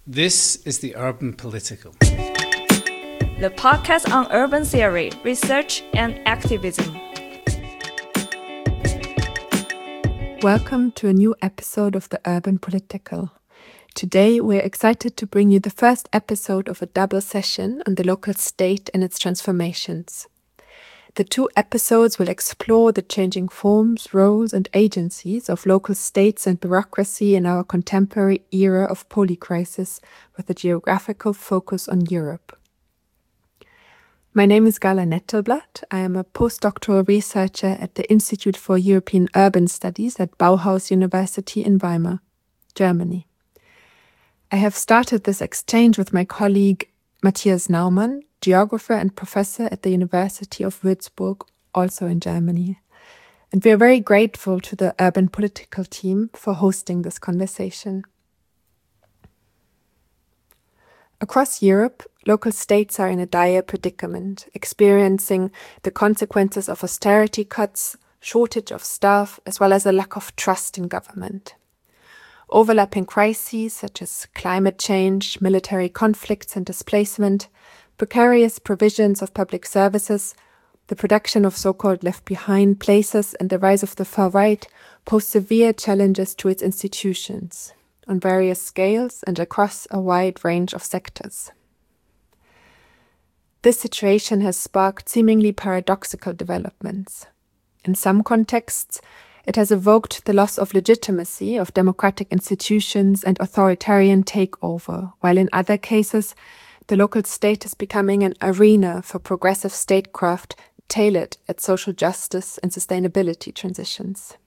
This is the Urban Political, the podcast on urban theory, research, and activism. Welcome to a new episode of the Urban Political. Today, we're excited to bring you the first episode of a double session on the local state and its transformations. The two episodes will explore the changing forms, roles, and agencies of local states and bureaucracy in our contemporary era of polycrisis, with a geographical focus on Europe. My name is Gala Nettelblatt. I am a postdoctoral researcher at the Institute for European Urban Studies at Bauhaus University in Weimar, Germany. I have started this exchange with my colleague Matthias Naumann, geographer and professor at the University of Würzburg, also in Germany. And we are very grateful to the Urban Political team for hosting this conversation. Across Europe, local states are in a dire predicament, experiencing the consequences of austerity cuts, shortage of staff, as well as a lack of trust in government. Overlapping crises such as climate change, military conflicts and displacement, precarious provisions of public services, the production of so-called left-behind places, and the rise of the far right pose severe challenges to its institutions, on various scales and across a wide range of sectors. This situation has sparked seemingly paradoxical developments. In some contexts, it has evoked the loss of legitimacy of democratic institutions and authoritarian takeover, while in other cases, the local state is becoming an arena for progressive statecraft tailored at social justice and sustainability transitions.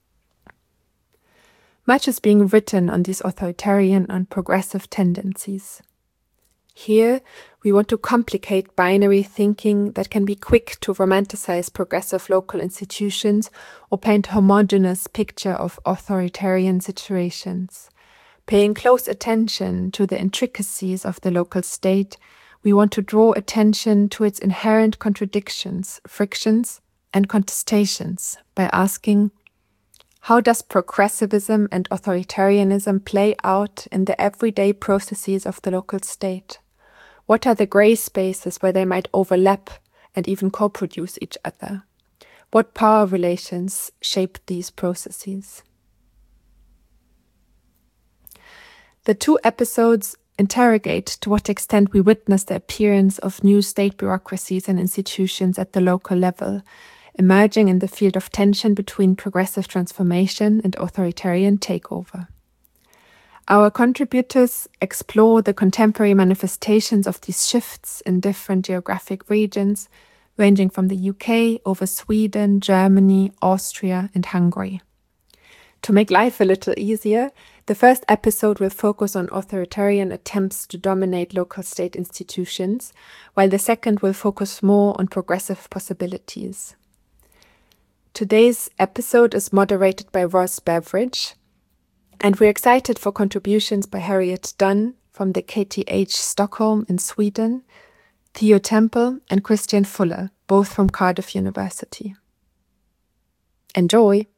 Much is being written on these authoritarian and progressive tendencies. Here, we want to complicate binary thinking that can be quick to romanticize progressive local institutions or paint a homogeneous picture of authoritarian situations. Paying close attention to the intricacies of the local state, we want to draw attention to its inherent contradictions, frictions, and contestations by asking, how does progressivism and authoritarianism play out in the everyday processes of the local state? What are the grey spaces where they might overlap and even co-produce each other? What power relations shape these processes? The two episodes interrogate to what extent we witness the appearance of new state bureaucracies and institutions at the local level, emerging in the field of tension between progressive transformation and authoritarian takeover. Our contributors explore the contemporary manifestations of these shifts in different geographic regions, ranging from the UK over Sweden, Germany, Austria, and Hungary. To make life a little easier, the first episode will focus on authoritarian attempts to dominate local state institutions, while the second will focus more on progressive possibilities. Today's episode is moderated by Ross Beveridge, and we're excited for contributions by Harriet Dunn from the KTH Stockholm in Sweden, Theo Temple and Christian Fuller, both from Cardiff University. Enjoy!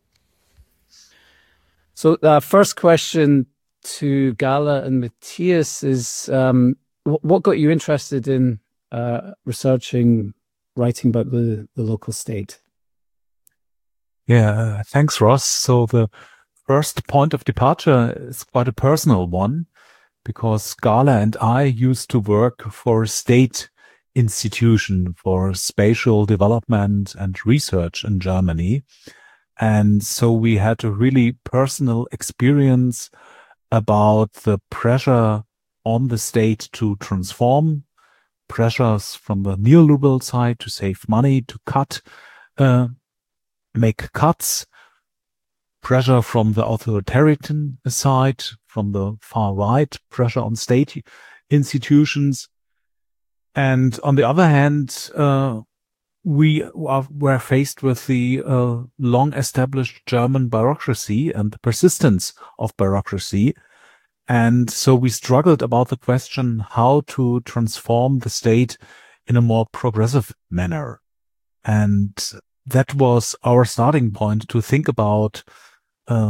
So the first question to Gala and Matthias is, what got you interested in writing about the local state? Yeah, thanks, Ross. So the first point of departure is quite a personal one, because Gala and I used to work for a state institution for spatial development and research in Germany. And so we had a really personal experience about the pressure on the state to transform, pressures from the neoliberal side to save money, to make cuts, pressure from the authoritarian side, from the far right, pressure on state institutions. And on the other hand, we were faced with the long-established German bureaucracy and the persistence of bureaucracy. And so we struggled about the question how to transform the state in a more progressive manner. And that was our starting point to think about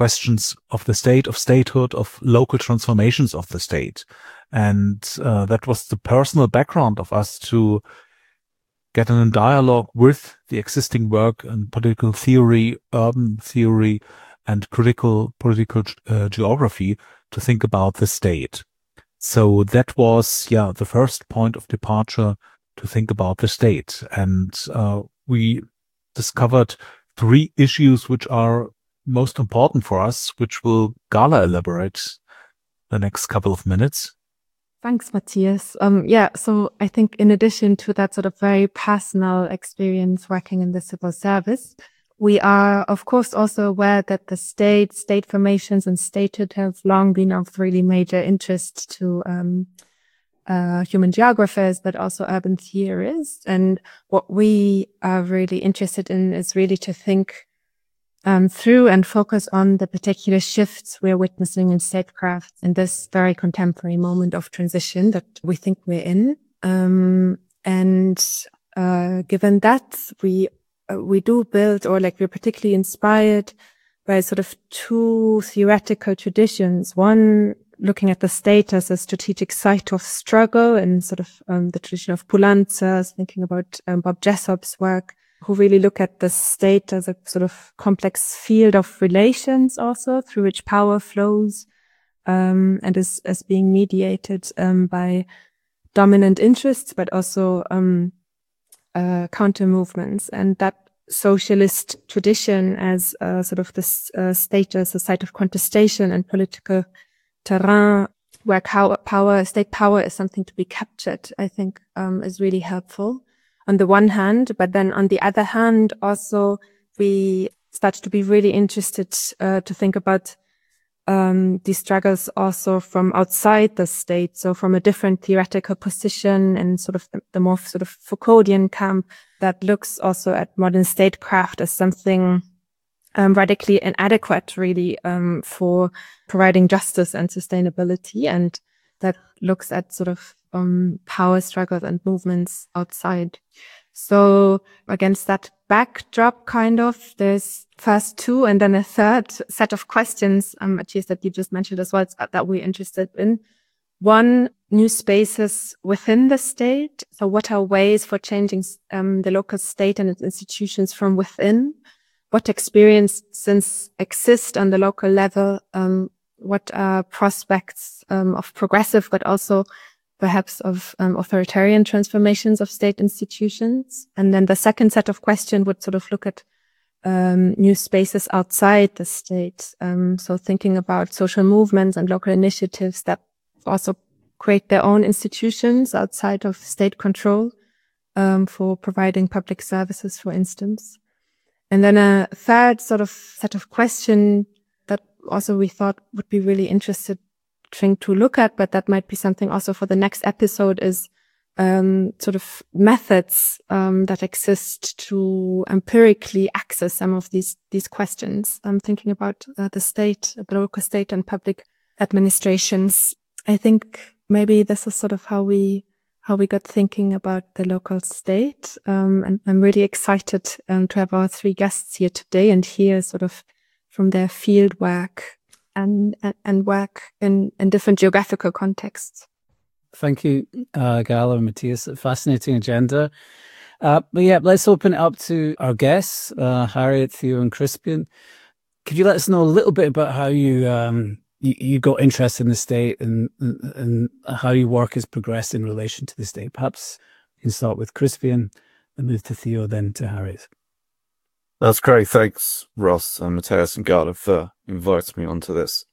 questions of the state, of statehood, of local transformations of the state. And that was the personal background of us to get in a dialogue with the existing work in political theory, urban theory, and critical political geography to think about the state. So that was, the first point of departure to think about the state. And we discovered 3 issues which are most important for us, which will Gala elaborate the next couple of minutes. Thanks, Matthias. So I think in addition to that sort of very personal experience working in the civil service, we are, of course, also aware that the state formations and statehood have long been of really major interest to human geographers, but also urban theorists. And what we are really interested in is really to think through and focus on the particular shifts we're witnessing in statecraft in this very contemporary moment of transition that we think we're in. Given that, we do build, or like we're particularly inspired by sort of 2 theoretical traditions. One, looking at the state as a strategic site of struggle, and sort of the tradition of Poulantzas, thinking about Bob Jessop's work, who really look at the state as a sort of complex field of relations also, through which power flows, and is as being mediated by dominant interests, but also counter movements. And that socialist tradition as sort of this state as a site of contestation and political terrain, where state power is something to be captured, I think is really helpful on the one hand. But then on the other hand, also we start to be really interested to think about these struggles also from outside the state, so from a different theoretical position, and sort of the more sort of Foucauldian camp that looks also at modern statecraft as something radically inadequate, really, for providing justice and sustainability, and that looks at sort of power struggles and movements outside. So against that backdrop, kind of, there's first 2 and then a third set of questions, Matthias, that you just mentioned as well, that we're interested in. One, new spaces within the state. So what are ways for changing the local state and its institutions from within? What experiences exist on the local level? What are prospects of progressive, but also perhaps of authoritarian transformations of state institutions? And then the second set of questions would sort of look at new spaces outside the state. So thinking about social movements and local initiatives that also create their own institutions outside of state control, for providing public services, for instance. And then a third sort of set of questions that also we thought would be really interesting to look at, but that might be something also for the next episode, is sort of methods that exist to empirically access some of these questions. I'm thinking about the state, the local state and public administrations. I think maybe this is sort of how we got thinking about the local state. And I'm really excited to have our 3 guests here today and hear sort of from their field work and work in different geographical contexts. Thank you, Gala and Matthias. A fascinating agenda. But yeah, let's open it up to our guests, Harriet, Theo, and Crispian. Could you let us know a little bit about how you got interested in the state and how your work has progressed in relation to the state? Perhaps you can start with Crispian and move to Theo, then to Harriet. That's great. Thanks, Ross and Matthias and Gala, for inviting me onto this.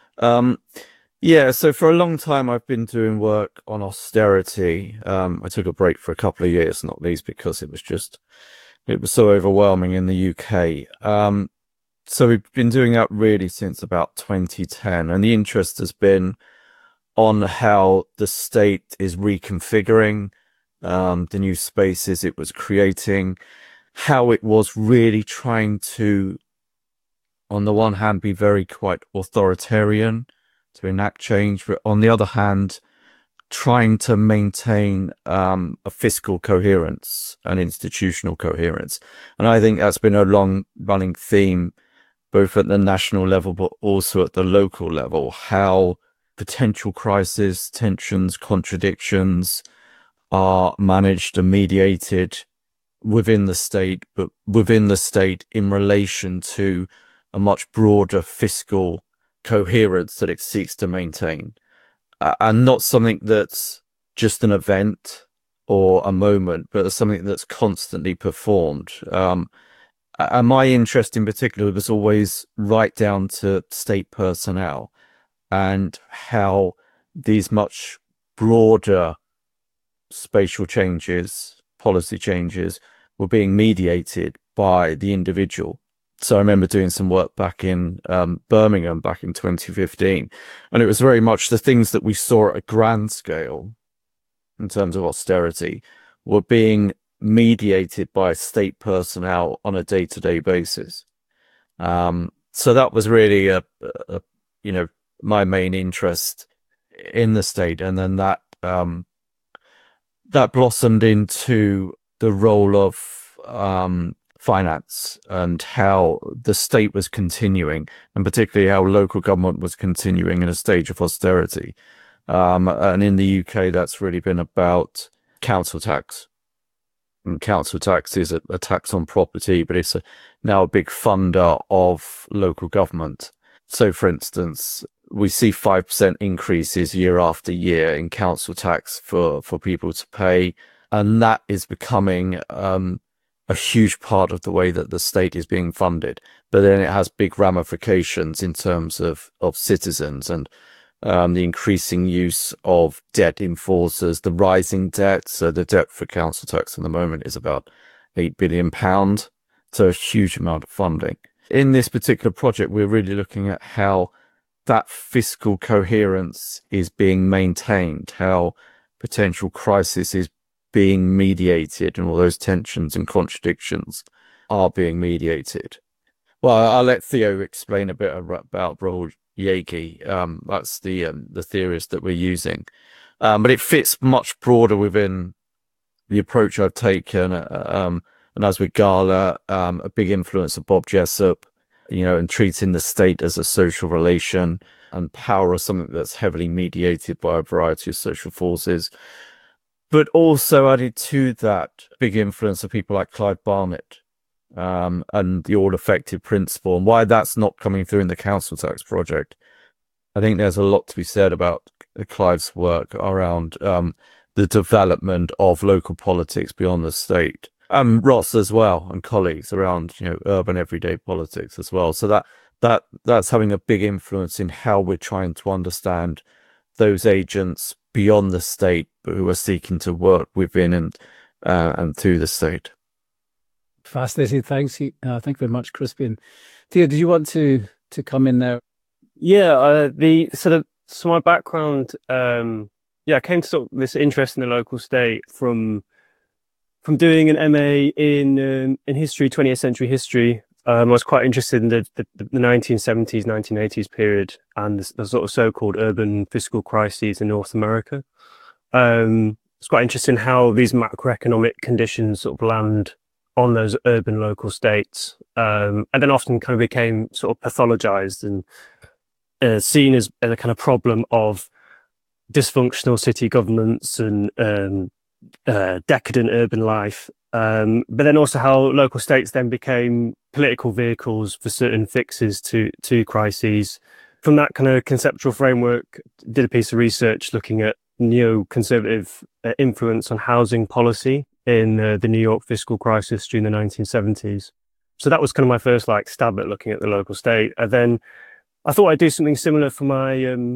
So for a long time, I've been doing work on austerity. I took a break for a couple of years, not least because it was so overwhelming in the UK. So we've been doing that really since about 2010. And the interest has been on how the state is reconfiguring the new spaces it was creating, how it was really trying to, on the one hand, be very quite authoritarian to enact change, but on the other hand, trying to maintain a fiscal coherence and institutional coherence. And I think that's been a long running theme both at the national level, but also at the local level, how potential crises, tensions, contradictions are managed and mediated within the state, but within the state in relation to a much broader fiscal coherence that it seeks to maintain, and not something that's just an event or a moment, but something that's constantly performed. And my interest in particular was always right down to state personnel and how these much broader spatial changes, policy changes, were being mediated by the individual. So I remember doing some work back in Birmingham back in 2015, and it was very much the things that we saw at a grand scale in terms of austerity were being mediated by state personnel on a day-to-day basis. So that was really a my main interest in the state, and then that blossomed into the role of finance and how the state was continuing, and particularly how local government was continuing in a stage of austerity. And in the UK, that's really been about council tax. And council tax is a tax on property, but it's now a big funder of local government. So, for instance, we see 5% increases year after year in council tax for people to pay. And that is becoming a huge part of the way that the state is being funded. But then it has big ramifications in terms of citizens and the increasing use of debt enforcers, the rising debt. So the debt for council tax at the moment is about £8 billion. So a huge amount of funding. In this particular project, we're really looking at how that fiscal coherence is being maintained, how potential crisis is being mediated, and all those tensions and contradictions are being mediated. Well, I'll let Theo explain a bit about Raoul Jaegi. That's the theorist that we're using, but it fits much broader within the approach I've taken. And as with Gala, a big influence of Bob Jessup, and treating the state as a social relation, and power as something that's heavily mediated by a variety of social forces. But also added to that big influence of people like Clive Barnett, and the all-effective principle, and why that's not coming through in the council tax project. I think there's a lot to be said about Clive's work around the development of local politics beyond the state. Ross as well, and colleagues around urban everyday politics as well. So that's having a big influence in how we're trying to understand those agents beyond the state, but who are seeking to work within and through the state. Fascinating. Thanks. Thank you very much, Crispian. Theo, did you want to come in there? Yeah, so my background, I came to sort of this interest in the local state from doing an MA in history, 20th century history. I was quite interested in the 1970s, 1980s period, and the sort of so-called urban fiscal crises in North America. It's quite interesting how these macroeconomic conditions sort of land on those urban local states, and then often kind of became sort of pathologized and seen as a kind of problem of dysfunctional city governments and decadent urban life. But then also how local states then became political vehicles for certain fixes to crises. From that kind of conceptual framework, did a piece of research looking at neoconservative influence on housing policy in the New York fiscal crisis during the 1970s. So that was kind of my first stab at looking at the local state. And then I thought I'd do something similar for my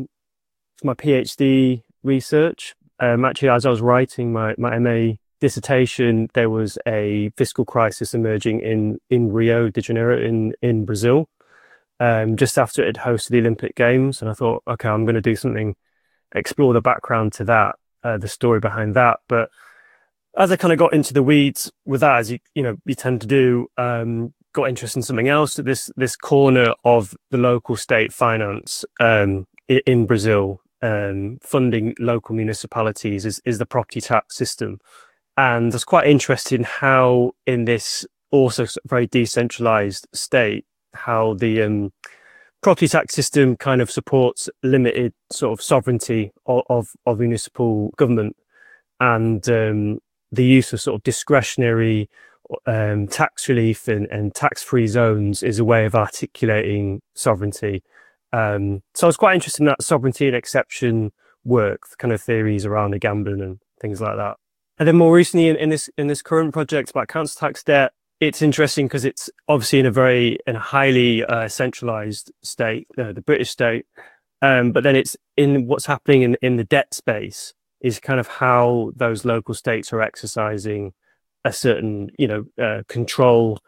PhD research. Actually, as I was writing my MA dissertation, there was a fiscal crisis emerging in Rio de Janeiro in Brazil, just after it had hosted the Olympic Games. And I thought, okay, I'm going to do something, explore the background to that, the story behind that. But as I kind of got into the weeds with that, as you tend to do, got interested in something else. This corner of the local state finance in Brazil, funding local municipalities is the property tax system. And I was quite interested in how in this also very decentralized state, how the property tax system kind of supports limited sort of sovereignty of municipal government, and the use of sort of discretionary tax relief and tax-free zones is a way of articulating sovereignty. So I was quite interested in that sovereignty and exception work, the kind of theories around the gambling and things like that. And then more recently in this current project about council tax debt, it's interesting because it's obviously in a highly centralized state, the British state, but then it's in what's happening in the debt space is kind of how those local states are exercising a certain, control,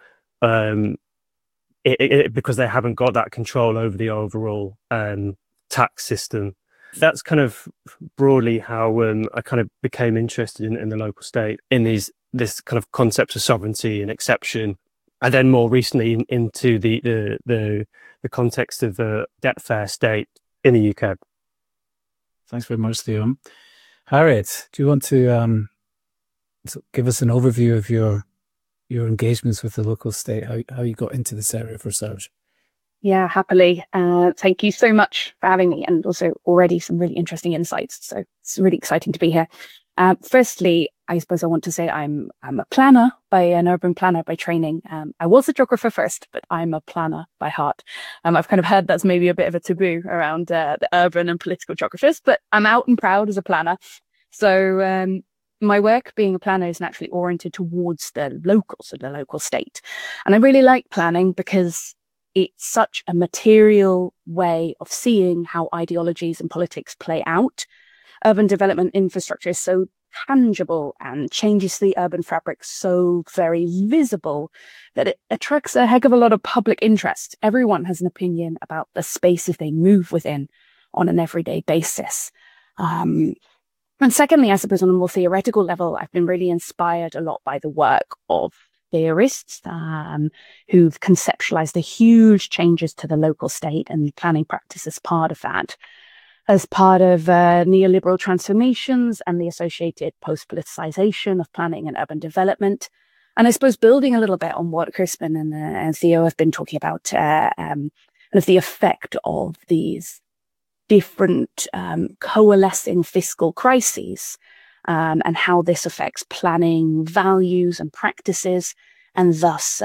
because they haven't got that control over the overall tax system. That's kind of broadly how I kind of became interested in the local state, in this kind of concept of sovereignty and exception, and then more recently into the context of the debt-fair state in the UK. Thanks very much, Theo. Harriet, do you want to give us an overview of your engagements with the local state, how you got into this area of research? Yeah, happily. Thank you so much for having me, and also already some really interesting insights. So it's really exciting to be here. Firstly, I suppose I want to say I'm a planner, an urban planner by training. I was a geographer first, but I'm a planner by heart. I've kind of heard that's maybe a bit of a taboo around the urban and political geographers, but I'm out and proud as a planner. So my work being a planner is naturally oriented towards the locals, of the local state. And I really like planning because it's such a material way of seeing how ideologies and politics play out. Urban development infrastructure is so tangible and changes the urban fabric so very visible that it attracts a heck of a lot of public interest. Everyone has an opinion about the spaces they move within on an everyday basis. And secondly, I suppose on a more theoretical level, I've been really inspired a lot by the work of theorists who've conceptualized the huge changes to the local state and planning practice as part of that, as part of neoliberal transformations and the associated post-politicization of planning and urban development. And I suppose building a little bit on what Crispin and Theo have been talking about, of the effect of these different coalescing fiscal crises, and how this affects planning values and practices, and thus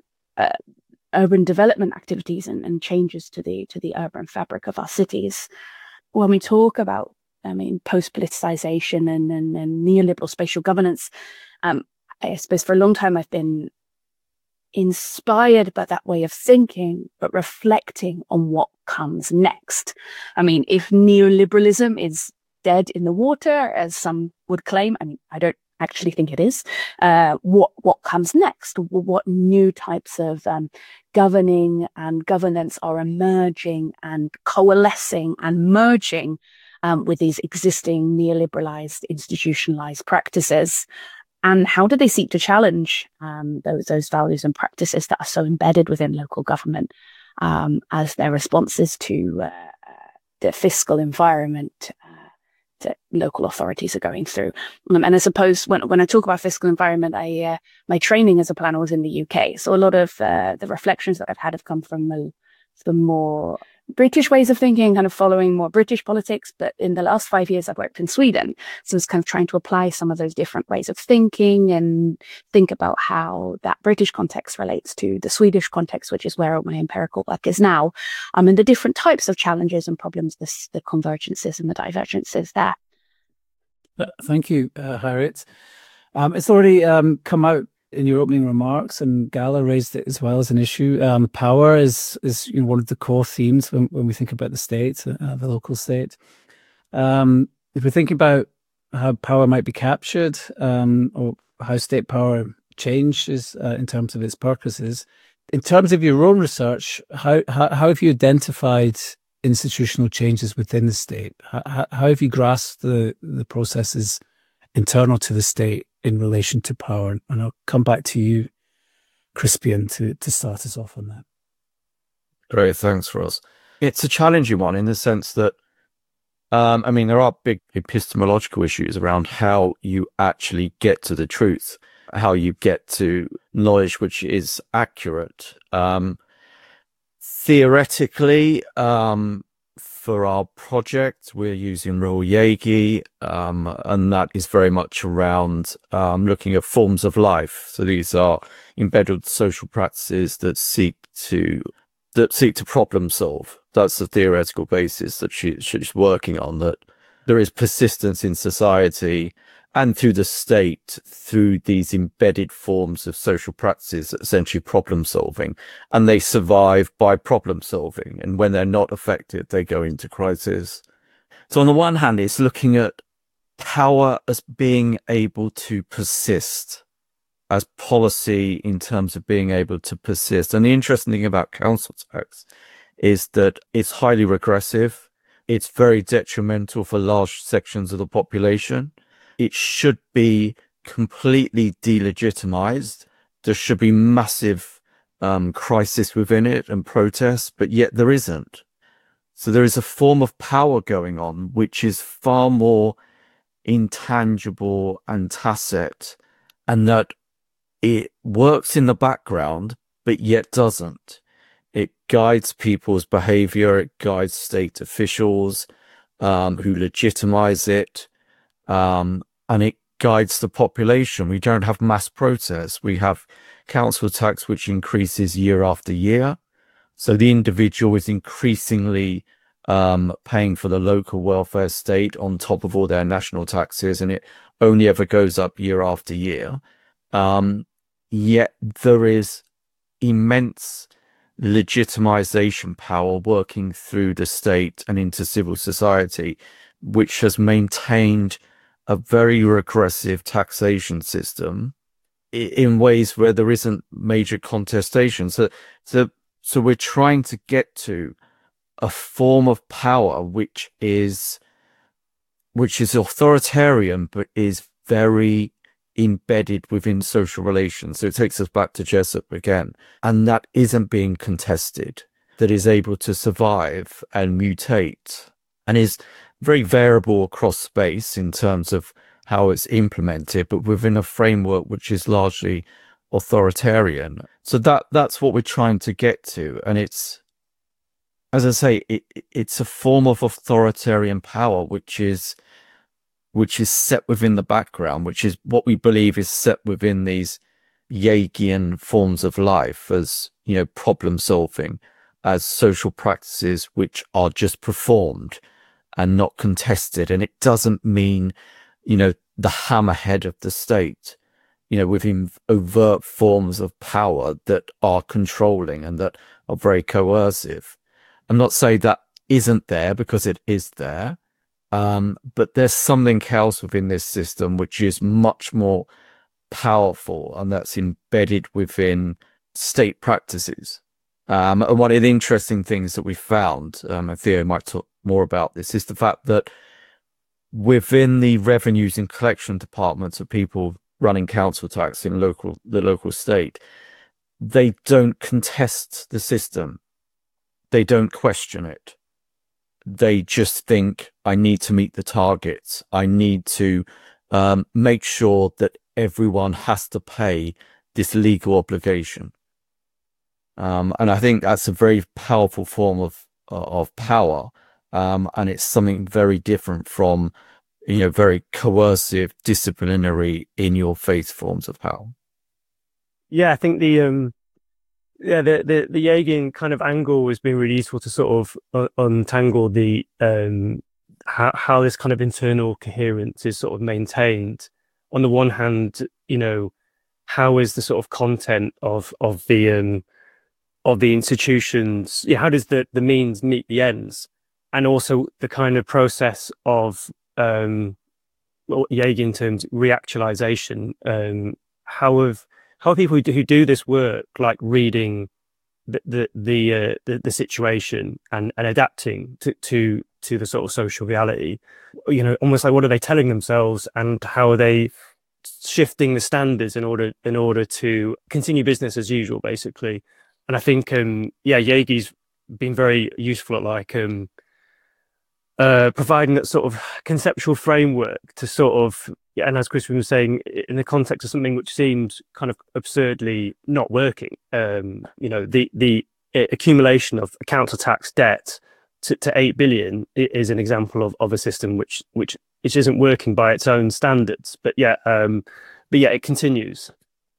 urban development activities and changes to the urban fabric of our cities. When we talk about, post-politicization and neoliberal spatial governance, I suppose for a long time I've been inspired by that way of thinking, but reflecting on what comes next. If neoliberalism is dead in the water, as some would claim, I don't actually think it is. What comes next? What new types of governing and governance are emerging and coalescing and merging with these existing neoliberalized, institutionalized practices? And how do they seek to challenge those values and practices that are so embedded within local government as their responses to the fiscal environment that local authorities are going through? And I suppose when I talk about fiscal environment, my training as a planner was in the UK. So a lot of the reflections that I've had have come from the more British ways of thinking, kind of following more British politics. But in the last 5 years, I've worked in Sweden. So it's kind of trying to apply some of those different ways of thinking and think about how that British context relates to the Swedish context, which is where my empirical work is now. And the different types of challenges and problems, the convergences and the divergences there. Thank you, Harriet. It's already come out in your opening remarks, and Gala raised it as well as an issue. Power is one of the core themes when we think about the state, the local state. If we're thinking about how power might be captured, or how state power changes in terms of its purposes, in terms of your own research, how have you identified institutional changes within the state? How have you grasped the processes internal to the state in relation to power? And I'll come back to you, Crispian, to start us off on that. Great, thanks, Ross. It's a challenging one in the sense that, there are big epistemological issues around how you actually get to the truth, how you get to knowledge which is accurate. Theoretically, for our project, we're using Royal Jaegi, and that is very much around looking at forms of life. So these are embedded social practices that seek to problem solve. That's the theoretical basis that she's working on, that there is persistence in society and through the state, through these embedded forms of social practices, essentially problem solving, and they survive by problem solving. And when they're not effective, they go into crisis. So on the one hand, it's looking at power as being able to persist, as policy in terms of being able to persist. And the interesting thing about council tax is that it's highly regressive. It's very detrimental for large sections of the population. It should be completely delegitimized. There should be massive crisis within it and protests, but yet there isn't. So there is a form of power going on which is far more intangible and tacit, and that it works in the background, but yet doesn't. It guides people's behavior. It guides state officials who legitimize it. And it guides the population. We don't have mass protests. We have council tax, which increases year after year. So the individual is increasingly paying for the local welfare state on top of all their national taxes, and it only ever goes up year after year. Yet there is immense legitimization power working through the state and into civil society, which has maintained a very regressive taxation system in ways where there isn't major contestation. So we're trying to get to a form of power which is authoritarian, but is very embedded within social relations. So it takes us back to Jessup again, and that isn't being contested, that is able to survive and mutate, and is very variable across space in terms of how it's implemented, but within a framework which is largely authoritarian. So that's what we're trying to get to. And it's, as I say, it's a form of authoritarian power which is set within the background, which is what we believe is set within these Jaegian forms of life, as, you know, problem solving, as social practices which are just performed and not contested. And it doesn't mean, you know, the hammerhead of the state, you know, within overt forms of power that are controlling and that are very coercive. I'm not saying that isn't there, because it is there. But there's something else within this system which is much more powerful, and that's embedded within state practices. And one of the interesting things that we found, and Theo might talk more about this, is the fact that within the revenues and collection departments of people running council tax in the local state, they don't contest the system. They don't question it. They just think, I need to meet the targets. I need to make sure that everyone has to pay this legal obligation. And I think that's a very powerful form of power. And it's something very different from, you know, very coercive, disciplinary, in your face forms of power. Yeah, I think the Jaegian kind of angle has been really useful to sort of untangle the how this kind of internal coherence is sort of maintained. On the one hand, you know, how is the sort of content of the institutions? Yeah, how does the means meet the ends, and also the kind of process of Jaegian terms reactualization. How are people who do this work, like reading the situation and adapting to the sort of social reality, you know, almost like what are they telling themselves, and how are they shifting the standards in order to continue business as usual, basically. And I think Jaegi's been very useful at like providing that sort of conceptual framework to sort of, yeah, and as Crispin was saying, in the context of something which seems kind of absurdly not working, you know, the accumulation of council tax debt to 8 billion is an example of a system which isn't working by its own standards, but yet it continues.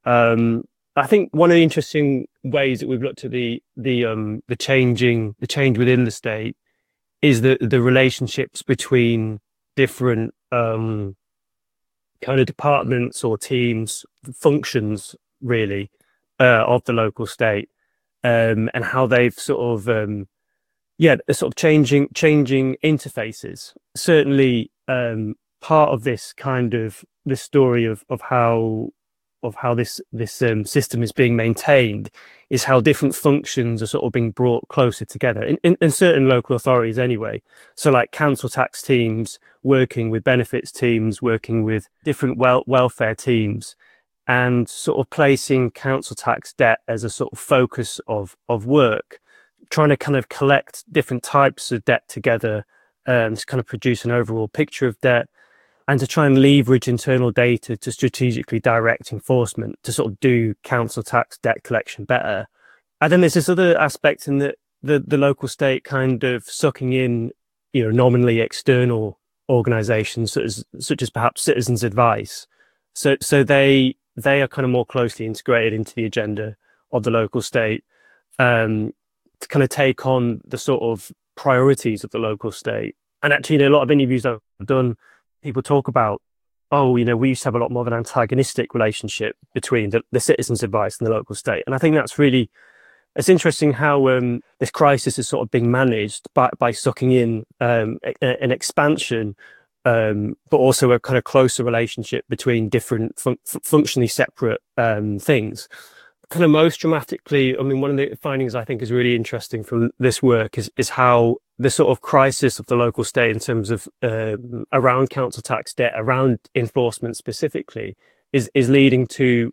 I think one of the interesting ways that we've looked at the change within the state is the relationships between different kind of departments or teams, functions really, of the local state, and how they've sort of changing interfaces. Certainly, part of this kind of this story of how this system is being maintained is how different functions are sort of being brought closer together in certain local authorities anyway. So like council tax teams working with benefits teams, working with different welfare teams, and sort of placing council tax debt as a sort of focus of work, trying to kind of collect different types of debt together to kind of produce an overall picture of debt, and to try and leverage internal data to strategically direct enforcement to sort of do council tax debt collection better. And then there's this other aspect in that the local state kind of sucking in, nominally external organisations such as perhaps Citizens Advice. So they are kind of more closely integrated into the agenda of the local state, to kind of take on the sort of priorities of the local state. And actually, a lot of interviews I've done, people talk about, we used to have a lot more of an antagonistic relationship between the Citizens Advice and the local state. And I think it's interesting how this crisis is sort of being managed by sucking in an expansion, but also a kind of closer relationship between different functionally separate things. Kind of most dramatically, one of the findings I think is really interesting from this work is how the sort of crisis of the local state in terms of around council tax debt, around enforcement specifically, is leading to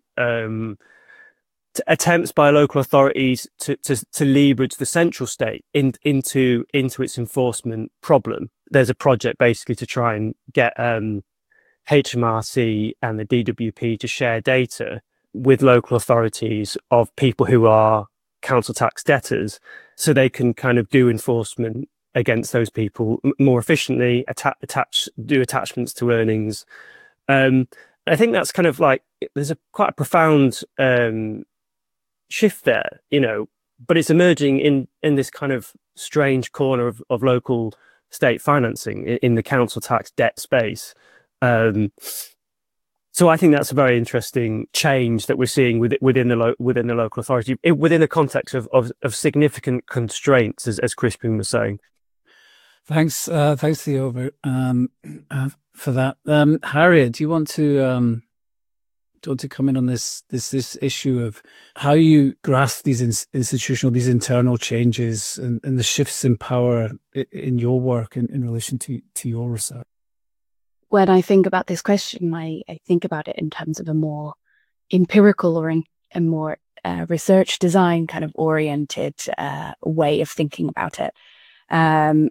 attempts by local authorities to leverage the central state into its enforcement problem. There's a project basically to try and get HMRC and the DWP to share data with local authorities of people who are council tax debtors, so they can kind of do enforcement against those people more efficiently, do attachments to earnings. I think that's kind of like, there's quite a profound shift there, but it's emerging in this kind of strange corner of local state financing in the council tax debt space. So I think that's a very interesting change that we're seeing within the local authority, within the context of significant constraints, as Crispin was saying. Thanks, Theo, for that. Harriet, do you want to come in on this issue of how you grasp these these internal changes and the shifts in power in your work in relation to your research? When I think about this question, I think about it in terms of a more empirical or a more research design kind of oriented way of thinking about it. And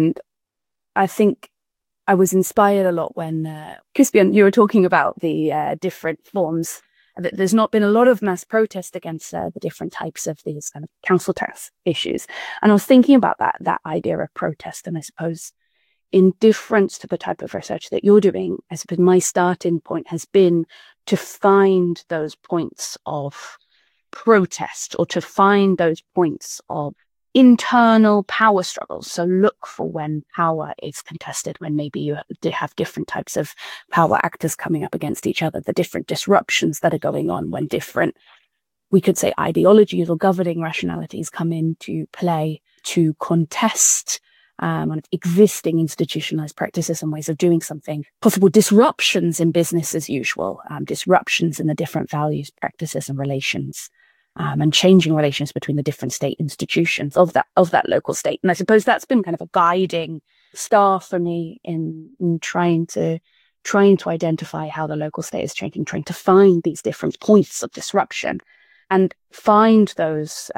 I think I was inspired a lot when, Crispian, you were talking about the different forms. There's not been a lot of mass protest against the different types of these kind of council tax issues. And I was thinking about that idea of protest. And I suppose in difference to the type of research that you're doing, I suppose my starting point has been to find those points of protest or to find those points of internal power struggles. So look for when power is contested, when maybe you have different types of power actors coming up against each other, the different disruptions that are going on when different, we could say, ideologies or governing rationalities come into play to contest existing institutionalized practices and ways of doing something, possible disruptions in business as usual, disruptions in the different values, practices and relations, and changing relations between the different state institutions of that local state. And I suppose that's been kind of a guiding star for me in trying to identify how the local state is changing, trying to find these different points of disruption and find those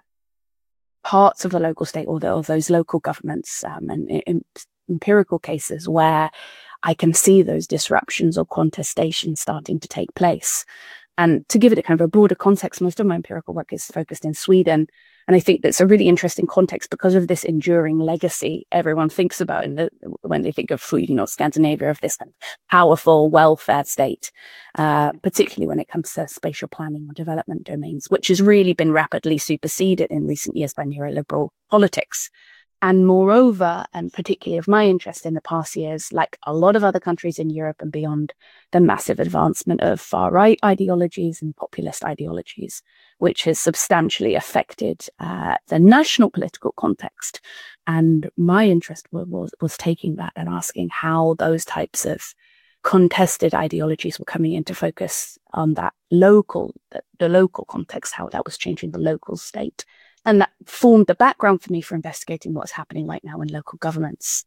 parts of the local state or those local governments and in empirical cases where I can see those disruptions or contestations starting to take place. And to give it a kind of a broader context, most of my empirical work is focused in Sweden. And I think that's a really interesting context because of this enduring legacy everyone thinks about when they think of Sweden or Scandinavia, of this kind of powerful welfare state, particularly when it comes to spatial planning or development domains, which has really been rapidly superseded in recent years by neoliberal politics. And moreover, and particularly of my interest in the past years, like a lot of other countries in Europe and beyond, the massive advancement of far-right ideologies and populist ideologies, which has substantially affected the national political context. And my interest was taking that and asking how those types of contested ideologies were coming into focus on that the local context, how that was changing the local state. And that formed the background for me for investigating what's happening right now in local governments.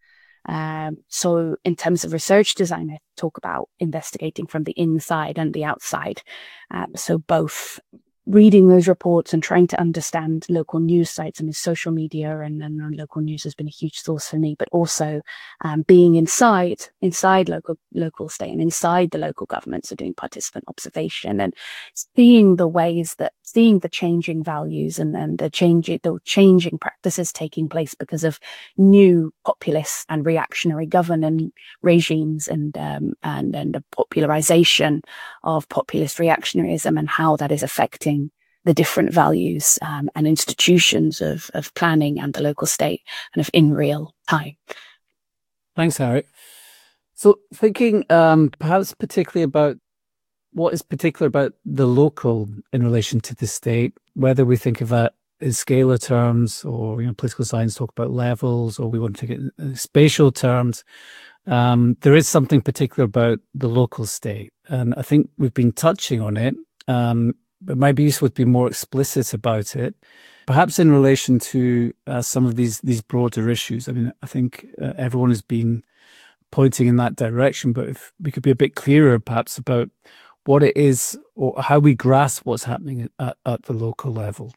So in terms of research design, I talk about investigating from the inside and the outside. So both reading those reports and trying to understand local news sites. I mean, social media and local news has been a huge source for me, but also being inside local state and inside the local government. So doing participant observation and seeing the changing values and then the changing practices taking place because of new populist and reactionary governing regimes and the popularization of populist reactionaryism and how that is affecting the different values and institutions of planning and the local state kind of in real time. Thanks, Harriet. So thinking perhaps particularly about what is particular about the local in relation to the state, whether we think of that in scalar terms or, political science talk about levels, or we want to take it in spatial terms, there is something particular about the local state. And I think we've been touching on it. It might be useful to be more explicit about it, perhaps in relation to some of these broader issues. I mean, I think everyone has been pointing in that direction, but if we could be a bit clearer, perhaps, about what it is or how we grasp what's happening at the local level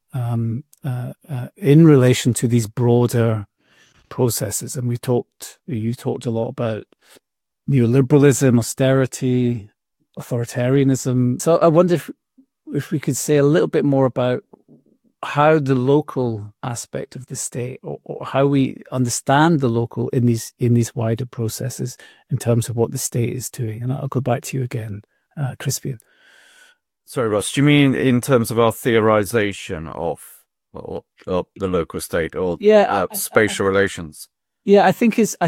in relation to these broader processes. And you talked a lot about neoliberalism, austerity, authoritarianism. So I wonder if we could say a little bit more about how the local aspect of the state or how we understand the local in these wider processes in terms of what the state is doing. And I'll go back to you again, Crispian. Sorry, Ross, do you mean in terms of our theorization of the local state or spatial relations? Yeah, I think is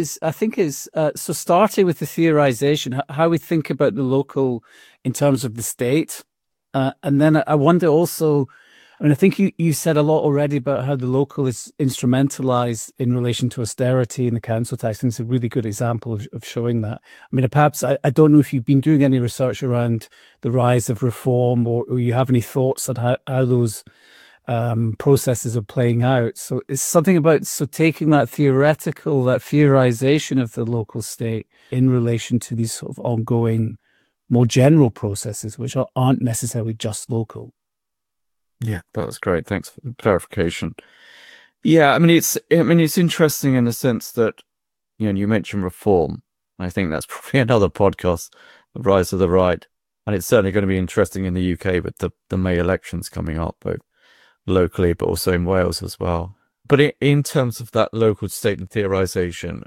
so starting with the theorization, how we think about the local in terms of the state. And then I wonder also, I mean, I think you said a lot already about how the local is instrumentalized in relation to austerity and the council tax. And it's a really good example of showing that. I mean, perhaps, I don't know if you've been doing any research around the rise of reform or you have any thoughts on how those processes are playing out. So it's something about taking that theorization of the local state in relation to these sort of ongoing, more general processes, which aren't necessarily just local. Yeah, that was great. Thanks for the clarification. Yeah, I mean it's interesting in the sense that you mentioned reform. I think that's probably another podcast, the rise of the right, and it's certainly going to be interesting in the UK with the May elections coming up, both locally but also in Wales as well. But in terms of that local state and theorization,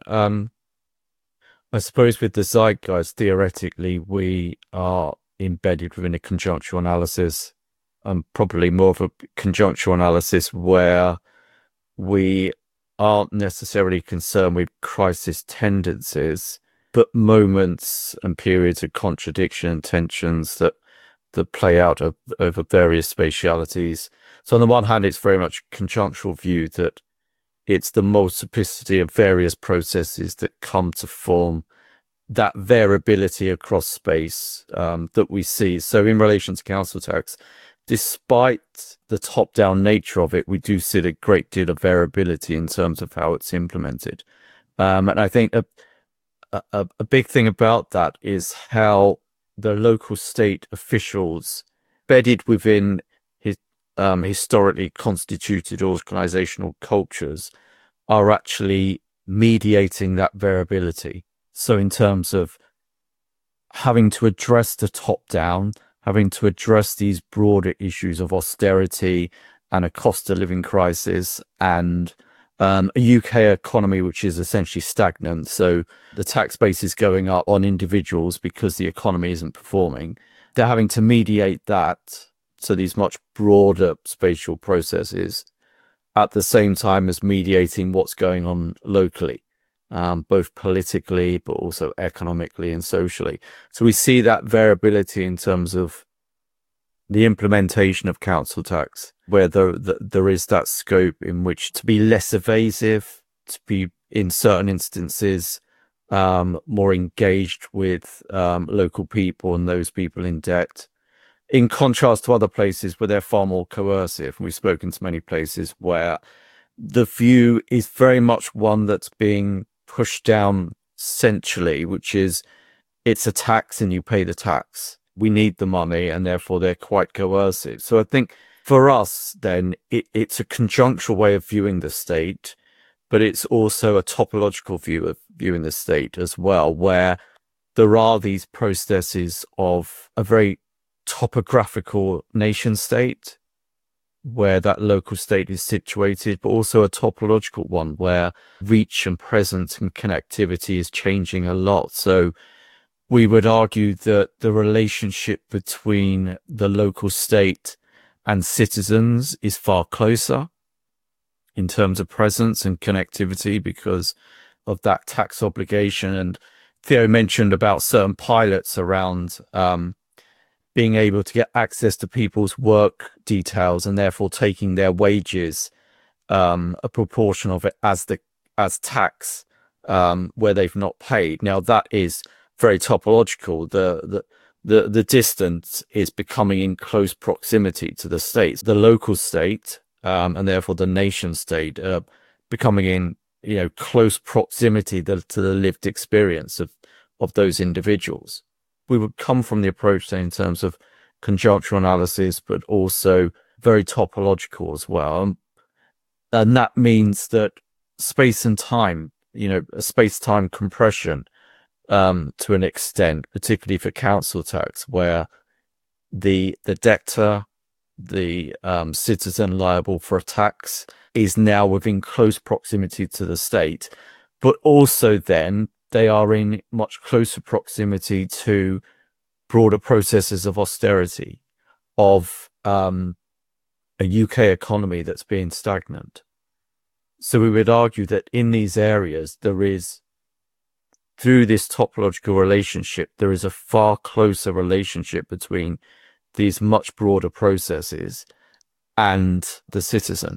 I suppose with the zeitgeist, theoretically, we are embedded within a conjunctural analysis, probably more of a conjunctural analysis where we aren't necessarily concerned with crisis tendencies, but moments and periods of contradiction and tensions that play out over various spatialities. So on the one hand, it's very much conjunctural view that it's the multiplicity of various processes that come to form that variability across space that we see. So in relation to council tax, despite the top-down nature of it, we do see a great deal of variability in terms of how it's implemented. And I think a big thing about that is how the local state officials bedded within historically constituted organizational cultures are actually mediating that variability. So in terms of having to address the top down, having to address these broader issues of austerity and a cost of living crisis and a UK economy which is essentially stagnant. So the tax base is going up on individuals because the economy isn't performing. They're having to mediate that, so these much broader spatial processes, at the same time as mediating what's going on locally, both politically, but also economically and socially. So we see that variability in terms of the implementation of council tax, where there is that scope in which to be less evasive, to be in certain instances more engaged with local people and those people in debt, in contrast to other places where they're far more coercive. We've spoken to many places where the view is very much one that's being pushed down centrally, which is it's a tax and you pay the tax. We need the money, and therefore they're quite coercive. So I think for us, then, it's a conjunctural way of viewing the state, but it's also a topological view of viewing the state as well, where there are these processes of a very topographical nation state, where that local state is situated, but also a topological one where reach and presence and connectivity is changing a lot. So we would argue that the relationship between the local state and citizens is far closer in terms of presence and connectivity because of that tax obligation. And Theo mentioned about certain pilots around being able to get access to people's work details and therefore taking their wages, a proportion of it as tax, where they've not paid. Now that is very topological. The distance is becoming in close proximity to the states, the local state, and therefore the nation state, becoming in close proximity to the lived experience of those individuals. We would come from the approach in terms of conjunctural analysis, but also very topological as well. And that means that space and time, a space-time compression to an extent, particularly for council tax, where the debtor, the citizen liable for a tax, is now within close proximity to the state, but also then they are in much closer proximity to broader processes of austerity, of a UK economy that's being stagnant. So we would argue that in these areas, there is, through this topological relationship, there is a far closer relationship between these much broader processes and the citizen.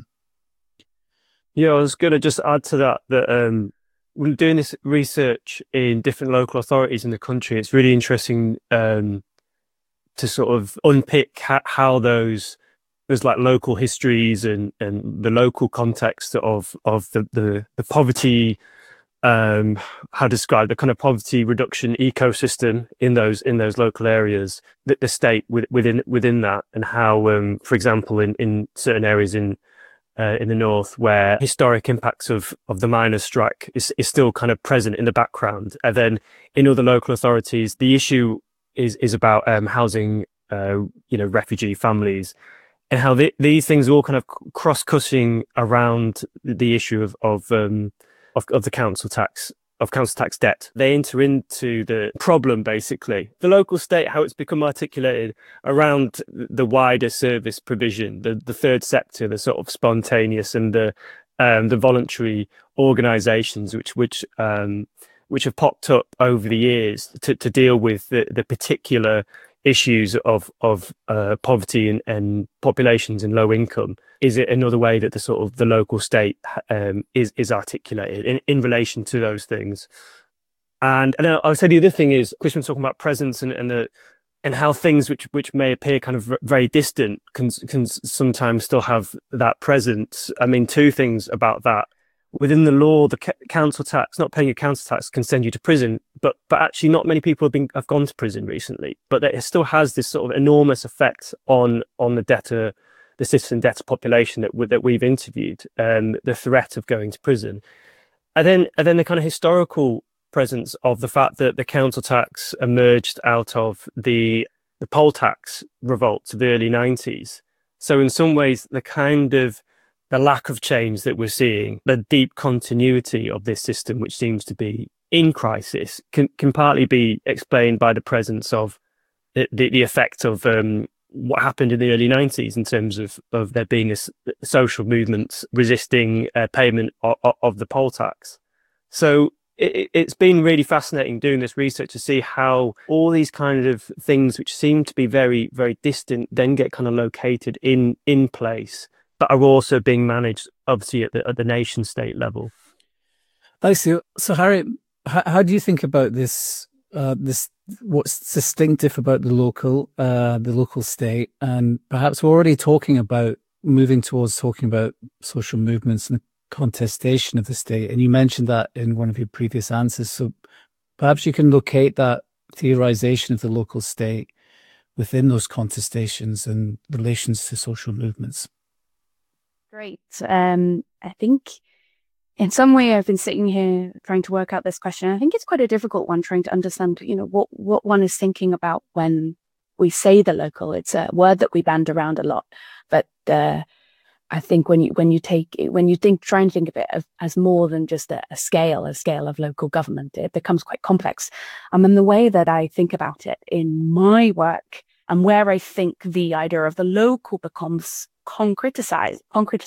Yeah, I was going to just add to that when doing this research in different local authorities in the country, it's really interesting to sort of unpick how those like local histories and the local context of the poverty, how to describe the kind of poverty reduction ecosystem in those local areas, the state within that, and how, for example, in certain areas in the north, where historic impacts of the miners' strike is still kind of present in the background. And then in other local authorities, the issue is about housing, refugee families, and how these things are all kind of cross-cutting around the issue of the council tax debt. They enter into the problem, basically. The local state, how it's become articulated around the wider service provision, the third sector, the sort of spontaneous and the voluntary organisations which have popped up over the years to deal with the particular issues of poverty and populations in low income. Is it another way that the local state is articulated in relation to those things? And I would say the other thing is, Chris was talking about presence and how things which may appear kind of very distant can sometimes still have that presence. I mean, two things about that. Within the law, the council tax, not paying your council tax, can send you to prison, but actually not many people have gone to prison recently. But it still has this sort of enormous effect on the citizen debtor population that we've interviewed, the threat of going to prison, and then the kind of historical presence of the fact that the council tax emerged out of the poll tax revolts of the early 90s. So in some ways, the lack of change that we're seeing, the deep continuity of this system, which seems to be in crisis, can partly be explained by the presence of the effect of what happened in the early 90s in terms of there being a social movement resisting payment of the poll tax. So it's been really fascinating doing this research to see how all these kind of things which seem to be very, very distant then get kind of located in place, but are also being managed obviously at the nation state level. I see. So Harry, how do you think about this? What's distinctive about the local state? And perhaps we're already moving towards talking about social movements and contestation of the state. And you mentioned that in one of your previous answers. So perhaps you can locate that theorization of the local state within those contestations and relations to social movements. Great. I think in some way I've been sitting here trying to work out this question. I think it's quite a difficult one, trying to understand, what one is thinking about when we say the local. It's a word that we band around a lot, but I think when you try and think of it as more than just a scale of local government, it becomes quite complex. And the way that I think about it in my work, and where I think the idea of the local becomes concretized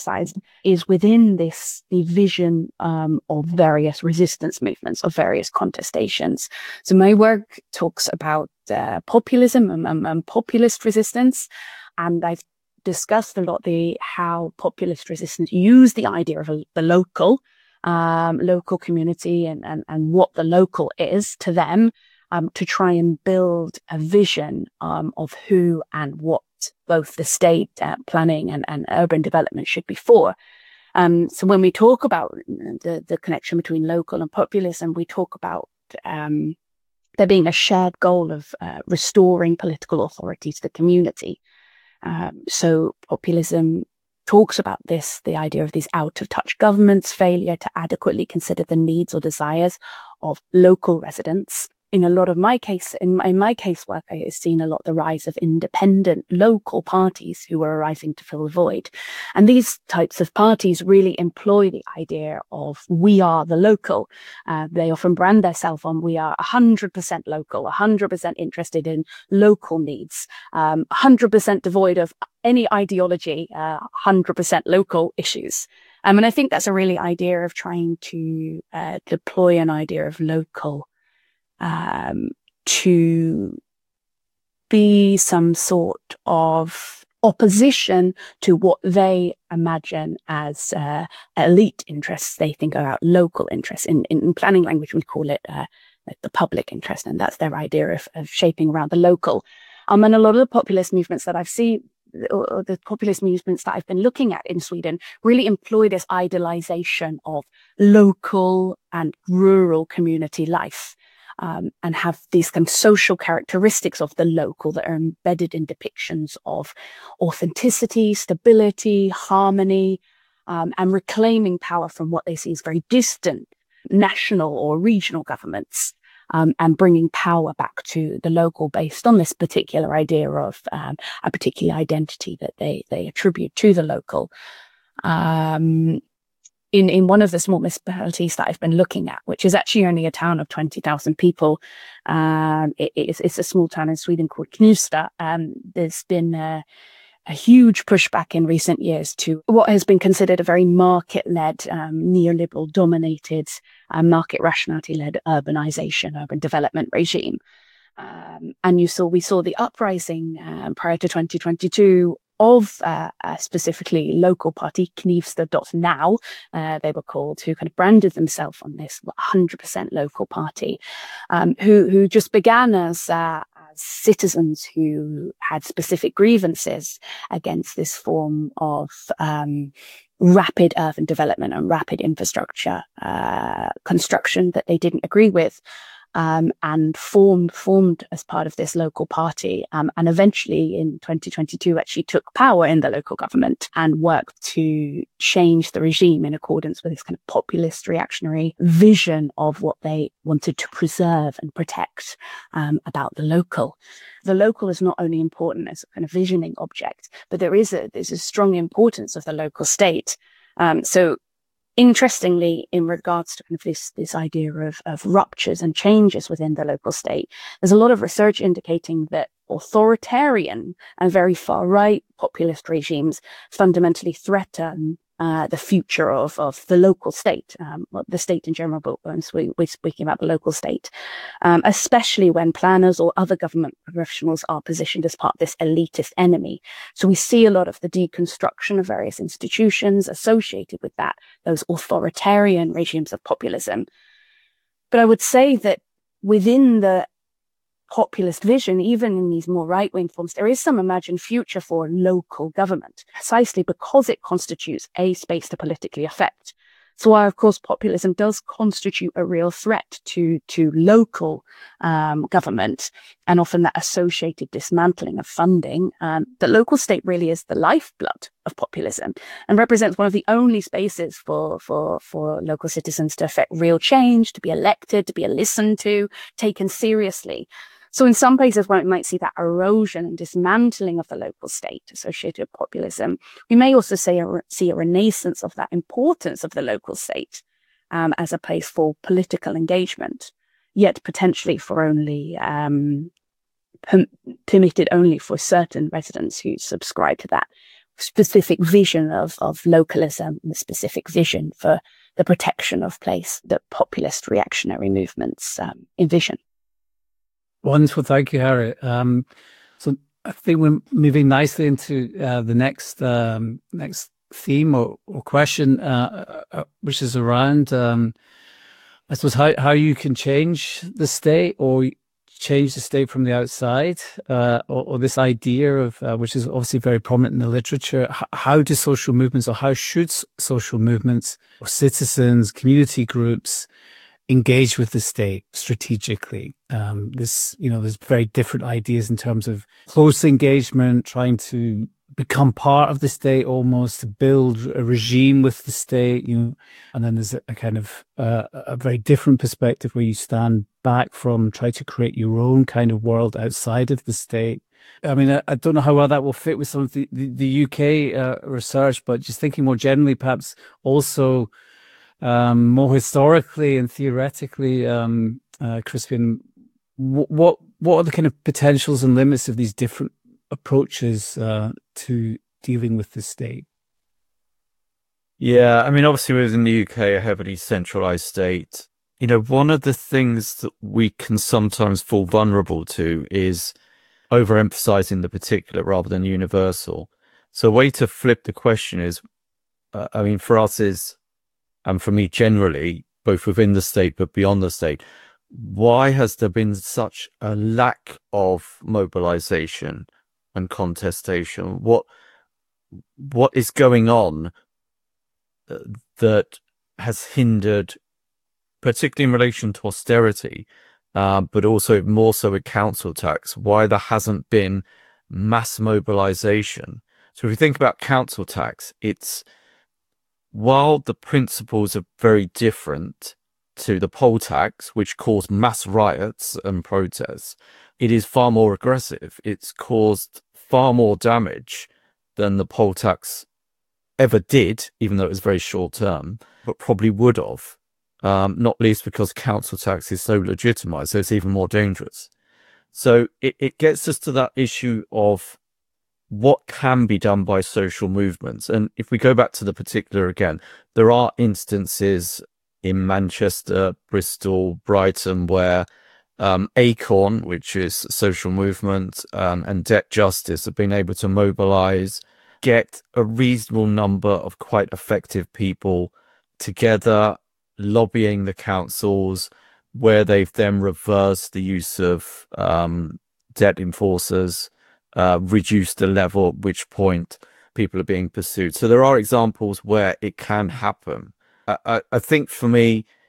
is within this division of various resistance movements, of various contestations. So my work talks about populism and populist resistance, and I've discussed a lot how populist resistance use the idea of the local community and what the local is to them, to try and build a vision of who and what both the state planning and urban development should be for. So when we talk about the connection between local and populism, we talk about there being a shared goal of restoring political authority to the community. So populism talks about the idea of these out-of-touch governments' failure to adequately consider the needs or desires of local residents. In a lot of my case, in my casework, I have seen a lot the rise of independent local parties who are arising to fill the void. And these types of parties really employ the idea of we are the local. They often brand themselves on we are 100% local, 100% interested in local needs, 100% devoid of any ideology, 100% local issues. And I think that's a really idea of trying to deploy an idea of local to be some sort of opposition to what they imagine as elite interests. They think about local interests. In planning language, we call it the public interest, and that's their idea of shaping around the local. And a lot of the populist movements that I've seen, or the populist movements that I've been looking at in Sweden, really employ this idealization of local and rural community life. And have these kind of social characteristics of the local that are embedded in depictions of authenticity, stability, harmony, and reclaiming power from what they see as very distant national or regional governments, and bringing power back to the local based on this particular idea of a particular identity that they attribute to the local. In one of the small municipalities that I've been looking at, which is actually only a town of 20,000 people, it's a small town in Sweden called Knivsta. There's been a huge pushback in recent years to what has been considered a very market-led, neoliberal dominated, market rationality-led urbanization, urban development regime. And we saw the uprising prior to 2022 of specifically local party, Knivsta.now, they were called, who kind of branded themselves on this 100% local party, who just began as citizens who had specific grievances against this form of rapid urban development and rapid infrastructure construction that they didn't agree with. and formed as part of this local party, and eventually in 2022 actually took power in the local government and worked to change the regime in accordance with this kind of populist reactionary vision of what they wanted to preserve and protect about the local. The local is not only important as a kind of visioning object, but there's a strong importance of the local state. So interestingly, in regards to kind of this idea of ruptures and changes within the local state, there's a lot of research indicating that authoritarian and very far right populist regimes fundamentally threaten the future of the local state, the state in general, but we're speaking about the local state, especially when planners or other government professionals are positioned as part of this elitist enemy. So we see a lot of the deconstruction of various institutions associated with that, those authoritarian regimes of populism. But I would say that within the populist vision, even in these more right-wing forms, there is some imagined future for local government, precisely because it constitutes a space to politically affect. So while, of course, populism does constitute a real threat to local government, and often that associated dismantling of funding, the local state really is the lifeblood of populism and represents one of the only spaces for local citizens to affect real change, to be elected, to be listened to, taken seriously. So in some places where we might see that erosion and dismantling of the local state associated with populism, we may also see a renaissance of that importance of the local state as a place for political engagement, yet potentially for only permitted only for certain residents who subscribe to that specific vision of localism, the specific vision for the protection of place that populist reactionary movements envision. Wonderful. Thank you, Harriet. So I think we're moving nicely into the next theme or question, which is around, I suppose, how you can change the state or change the state from the outside, or this idea of, which is obviously very prominent in the literature, how do social movements, or how should social movements or citizens, community groups engage with the state strategically? There's very different ideas in terms of close engagement, trying to become part of the state, almost to build a regime with the state, and then there's a kind of a very different perspective where you stand back from, try to create your own kind of world outside of the state. I mean, I don't know how well that will fit with some of the UK research, but just thinking more generally, perhaps also more historically and theoretically, Crispian, what are the kind of potentials and limits of these different approaches to dealing with the state? Yeah, I mean, obviously within the UK, a heavily centralized state, one of the things that we can sometimes fall vulnerable to is overemphasizing the particular rather than universal. So a way to flip the question is, for us is, and for me generally, both within the state but beyond the state, why has there been such a lack of mobilization and contestation? What is going on that has hindered, particularly in relation to austerity, but also more so with council tax, why there hasn't been mass mobilization? So if you think about council tax, while the principles are very different to the poll tax, which caused mass riots and protests, it is far more aggressive. It's caused far more damage than the poll tax ever did, even though it was very short term, but probably would have, not least because council tax is so legitimized, so it's even more dangerous. So it gets us to that issue of what can be done by social movements. And if we go back to the particular again, there are instances in Manchester, Bristol, Brighton, where ACORN, which is a social movement, and Debt Justice have been able to mobilize, get a reasonable number of quite effective people together, lobbying the councils, where they've then reversed the use of debt enforcers, reduced the level at which point people are being pursued. So there are examples where it can happen. I think for me,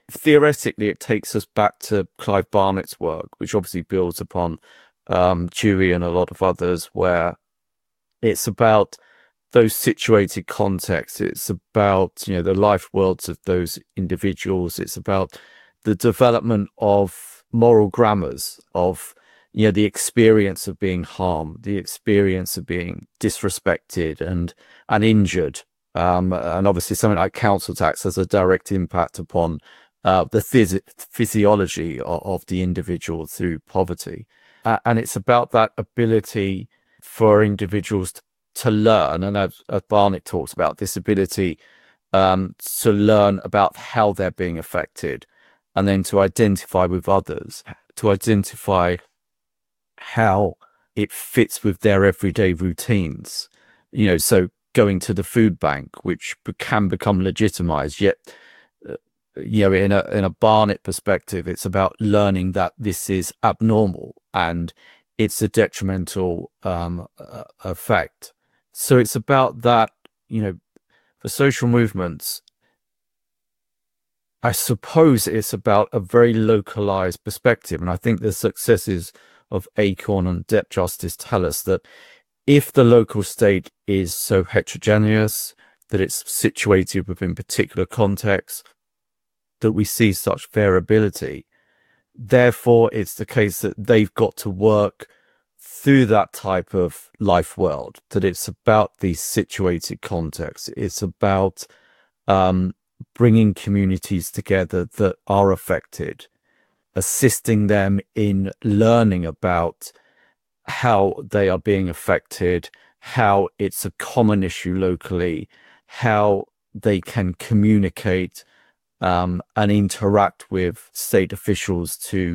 theoretically, it takes us back to Clive Barnett's work, which obviously builds upon Dewey and a lot of others, where it's about those situated contexts. It's about, the life worlds of those individuals. It's about the development of moral grammars, of, the experience of being harmed, the experience of being disrespected and injured. And obviously something like council tax has a direct impact upon the physiology of the individual through poverty. And it's about that ability for individuals to learn, and as Barnett talks about, this ability to learn about how they're being affected, and then to identify with others, to identify how it fits with their everyday routines. So going to the food bank, which can become legitimized, yet in a Barnett perspective, it's about learning that this is abnormal and it's a detrimental effect. So it's about that, for social movements, I suppose it's about a very localized perspective. And I think the successes of Acorn and Debt Justice tell us that if the local state is so heterogeneous, that it's situated within particular contexts, that we see such variability, therefore it's the case that they've got to work through that type of life world, that it's about these situated contexts. It's about bringing communities together that are affected, assisting them in learning about how they are being affected, how it's a common issue locally, how they can communicate and interact with state officials to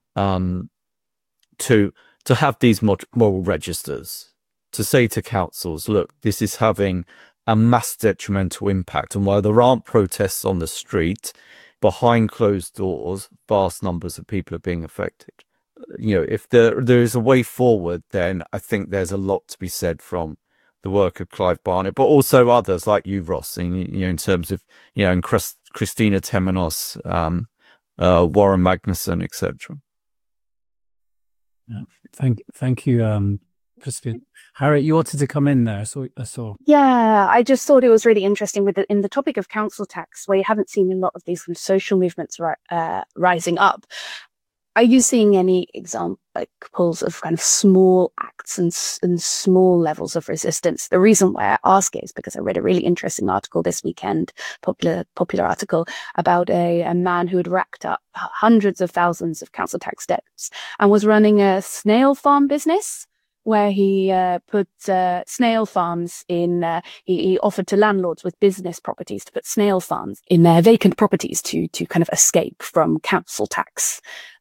have these moral registers, to say to councils, look, this is having a mass detrimental impact. And while there aren't protests on the street, behind closed doors, vast numbers of people are being affected. If there is a way forward, then I think there's a lot to be said from the work of Clive Barnett, but also others like you, Ross, in terms of, and Christina Temenos, Warren Magnuson, etc. Yeah. Thank you, Crispian. Harriet, you wanted to come in there. Yeah, I just thought it was really interesting in the topic of council tax, where you haven't seen a lot of these social movements rising up. Are you seeing any examples of kind of small acts and small levels of resistance? The reason why I ask it is because I read a really interesting article this weekend, popular article, about a man who had racked up hundreds of thousands of council tax debts and was running a snail farm business, where he put snail farms in, he offered to landlords with business properties to put snail farms in their vacant properties to kind of escape from council tax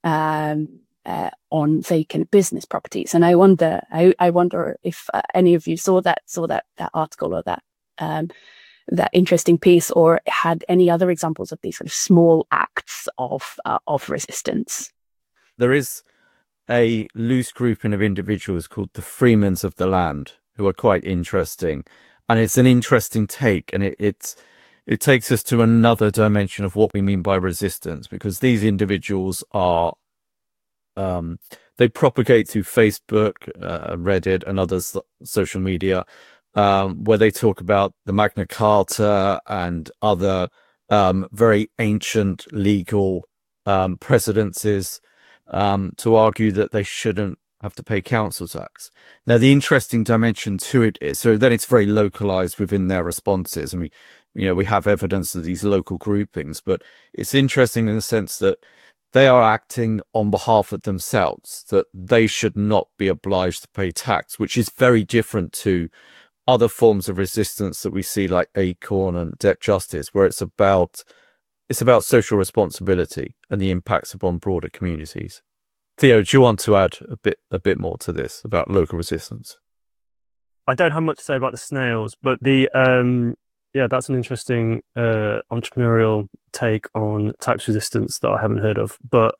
on vacant business properties. And I wonder if any of you saw that article or that interesting piece, or had any other examples of these sort of small acts of resistance. There is a loose grouping of individuals called the Freemans of the Land, who are quite interesting, and it's an interesting take, and it takes us to another dimension of what we mean by resistance, because these individuals are they propagate through Facebook, Reddit, and other social media, where they talk about the Magna Carta and other very ancient legal precedences, to argue that they shouldn't have to pay council tax. Now, the interesting dimension to it is, so then it's very localized within their responses. And we have evidence of these local groupings, but it's interesting in the sense that they are acting on behalf of themselves, that they should not be obliged to pay tax, which is very different to other forms of resistance that we see, like Acorn and Debt Justice, where it's about social responsibility and the impacts upon broader communities. Theo, do you want to add a bit more to this about local resistance? I don't have much to say about the snails, but that's an interesting entrepreneurial take on tax resistance that I haven't heard of. But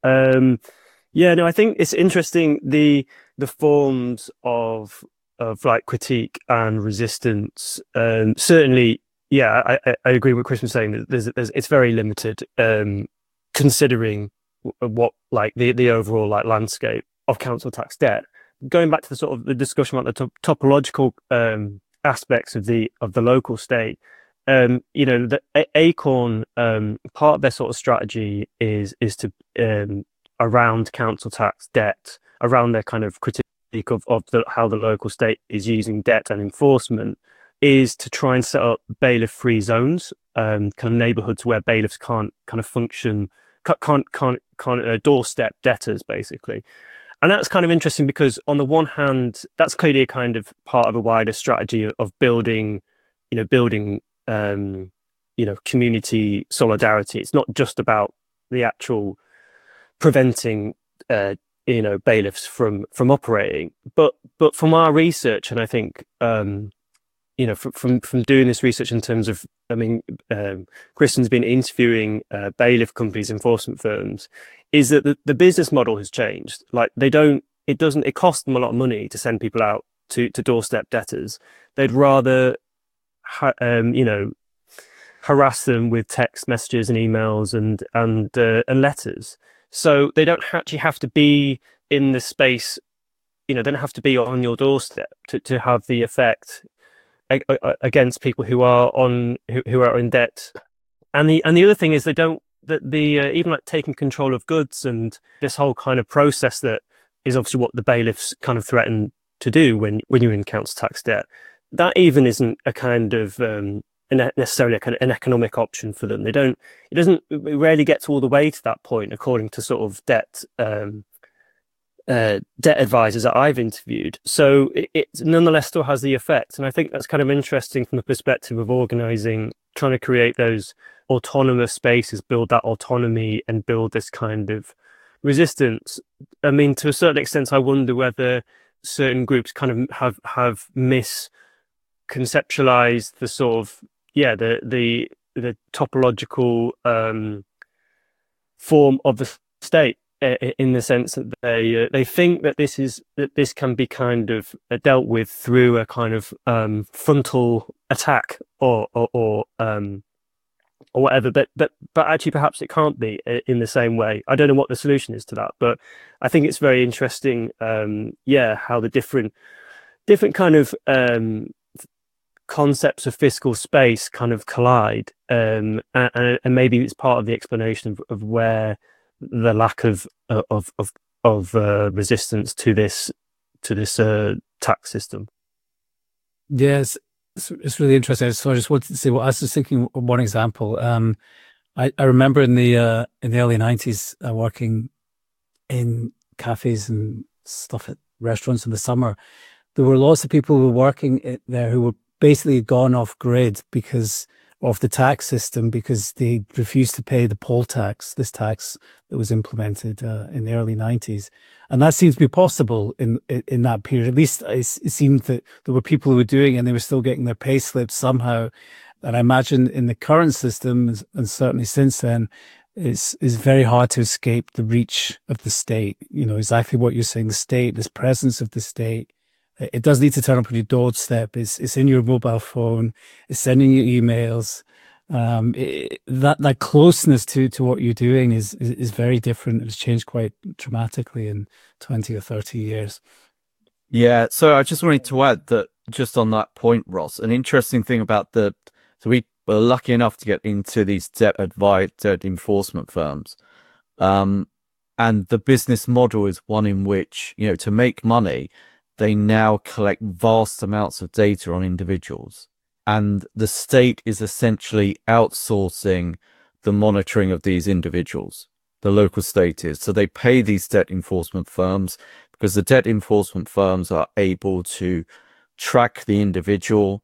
I think it's interesting the forms of like critique and resistance. Certainly, yeah, I agree with Chris was saying that it's very limited, considering what like the overall like landscape of council tax debt. Going back to the sort of the discussion about the topological aspects of the local state, you know, the Acorn, part of their sort of strategy is to around council tax debt, around their kind of critique of how the local state is using debt and enforcement, is to try and set up bailiff-free zones, kind of neighbourhoods where bailiffs can't kind of function, can't doorstep debtors, basically. And that's kind of interesting because on the one hand, that's clearly a kind of part of a wider strategy of building, community solidarity. It's not just about the actual preventing, bailiffs from operating, but from our research, and I think, from doing this research in terms of, Kristen's been interviewing bailiff companies, enforcement firms, is that the business model has changed. Like it costs them a lot of money to send people out to doorstep debtors. They'd rather, harass them with text messages and emails and letters. So they don't actually have to be in the space, they don't have to be on your doorstep to have the effect against people who are in debt. And the other thing is even like taking control of goods and this whole kind of process that is obviously what the bailiffs kind of threaten to do when you're in council tax debt. That even isn't a kind of necessarily a kind of an economic option for them. It rarely gets all the way to that point, according to sort of debt advisors that I've interviewed. So it nonetheless still has the effect. And I think that's kind of interesting from the perspective of organizing, trying to create those autonomous spaces, build that autonomy and build this kind of resistance. I mean, to a certain extent, I wonder whether certain groups kind of have misconceptualized the sort of, the topological form of the state, in the sense that they think that this can be kind of dealt with through a kind of frontal attack or whatever, but actually perhaps it can't be in the same way. I don't know what the solution is to that, but I think it's very interesting, how the different kind of concepts of fiscal space kind of collide, and maybe it's part of the explanation of where the lack of resistance to this tax system. Yes, it's really interesting. So I just wanted to say, I was just thinking of one example. I remember in the early 90s, working in cafes and stuff at restaurants in the summer. There were lots of people who were working there who were basically gone off grid because of the tax system, because they refused to pay the poll tax, this tax that was implemented in the early 90s. And that seems to be possible in that period. At least it seemed that there were people who were doing it and they were still getting their pay slips somehow. And I imagine in the current system, and certainly since then, it's very hard to escape the reach of the state. Exactly what you're saying, the state, this presence of the state. It does need to turn up on your doorstep. It's in your mobile phone. It's sending you emails. That closeness to what you're doing is very different. It's changed quite dramatically in 20 or 30 years. Yeah. So I just wanted to add that just on that point, Ross, an interesting thing about so we were lucky enough to get into these debt enforcement firms. And the business model is one in which, to make money, they now collect vast amounts of data on individuals, and the state is essentially outsourcing the monitoring of these individuals. The local state is. So they pay these debt enforcement firms because the debt enforcement firms are able to track the individual,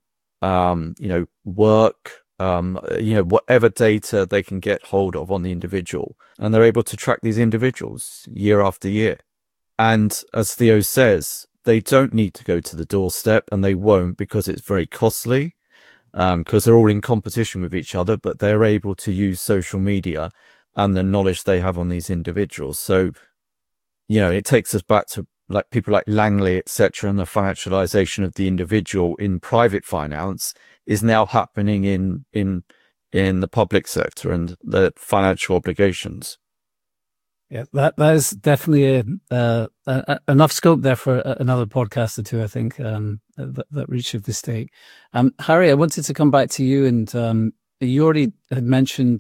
work, whatever data they can get hold of on the individual. And they're able to track these individuals year after year. And as Theo says, they don't need to go to the doorstep, and they won't, because it's very costly, because they're all in competition with each other, but they're able to use social media and the knowledge they have on these individuals. So, it takes us back to like people like Langley, etc., and the financialization of the individual in private finance is now happening in the public sector and the financial obligations. Yeah, that is definitely enough scope there for another podcast or two, I think, that reach of the state. Harry, I wanted to come back to you, and you already had mentioned,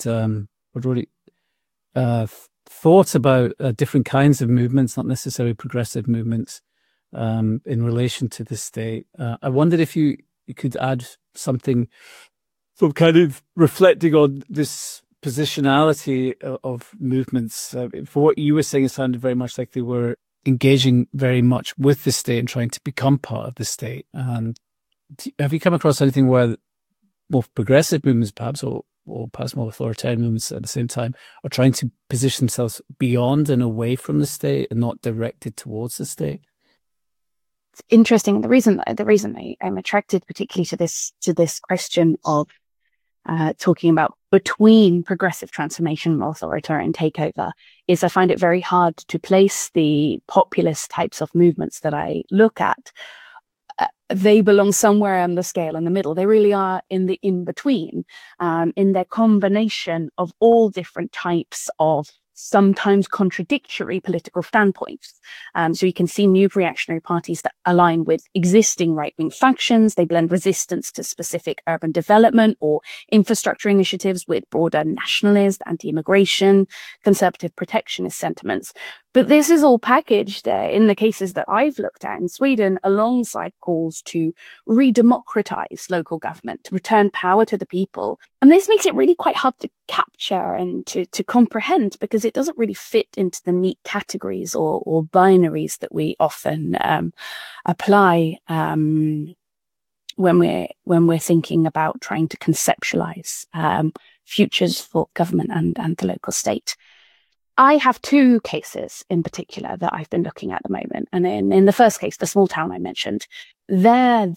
thought about different kinds of movements, not necessarily progressive movements, in relation to the state. I wondered if you could add something from kind of reflecting on this positionality of movements. For what you were saying, it sounded very much like they were engaging very much with the state and trying to become part of the state. And have you come across anything where more progressive movements, perhaps, or perhaps more authoritarian movements at the same time, are trying to position themselves beyond and away from the state and not directed towards the state? It's interesting. The reason I'm attracted particularly to this question of talking about between progressive transformation and authoritarian takeover is I find it very hard to place the populist types of movements that I look at. They belong somewhere on the scale in the middle. They really are in the in-between, in their combination of all different types of sometimes contradictory political standpoints. So you can see new reactionary parties that align with existing right-wing factions. They blend resistance to specific urban development or infrastructure initiatives with broader nationalist, anti-immigration, conservative protectionist sentiments. But this is all packaged in the cases that I've looked at in Sweden alongside calls to re-democratize local government, to return power to the people. And this makes it really quite hard to capture and to comprehend, because it doesn't really fit into the neat categories or binaries that we often apply when we're thinking about trying to conceptualize futures for government and the local state. I have two cases in particular that I've been looking at the moment. And in the first case, the small town I mentioned, there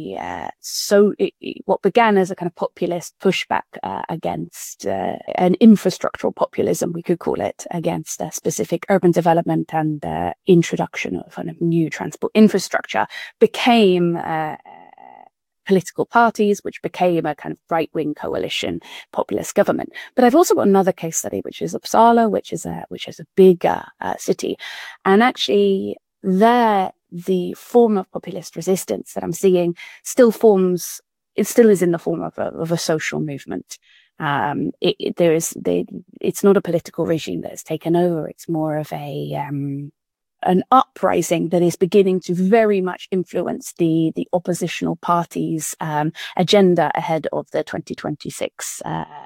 what began as a kind of populist pushback against an infrastructural populism, we could call it, against a specific urban development and introduction of kind of new transport infrastructure, became political parties, which became a kind of right-wing coalition populist government. But I've also got another case study, which is Uppsala, which is a bigger city, and actually there the form of populist resistance that I'm seeing still is in the form of a social movement. It's not a political regime that has taken over. It's more of an uprising that is beginning to very much influence the oppositional parties' agenda ahead of the 2026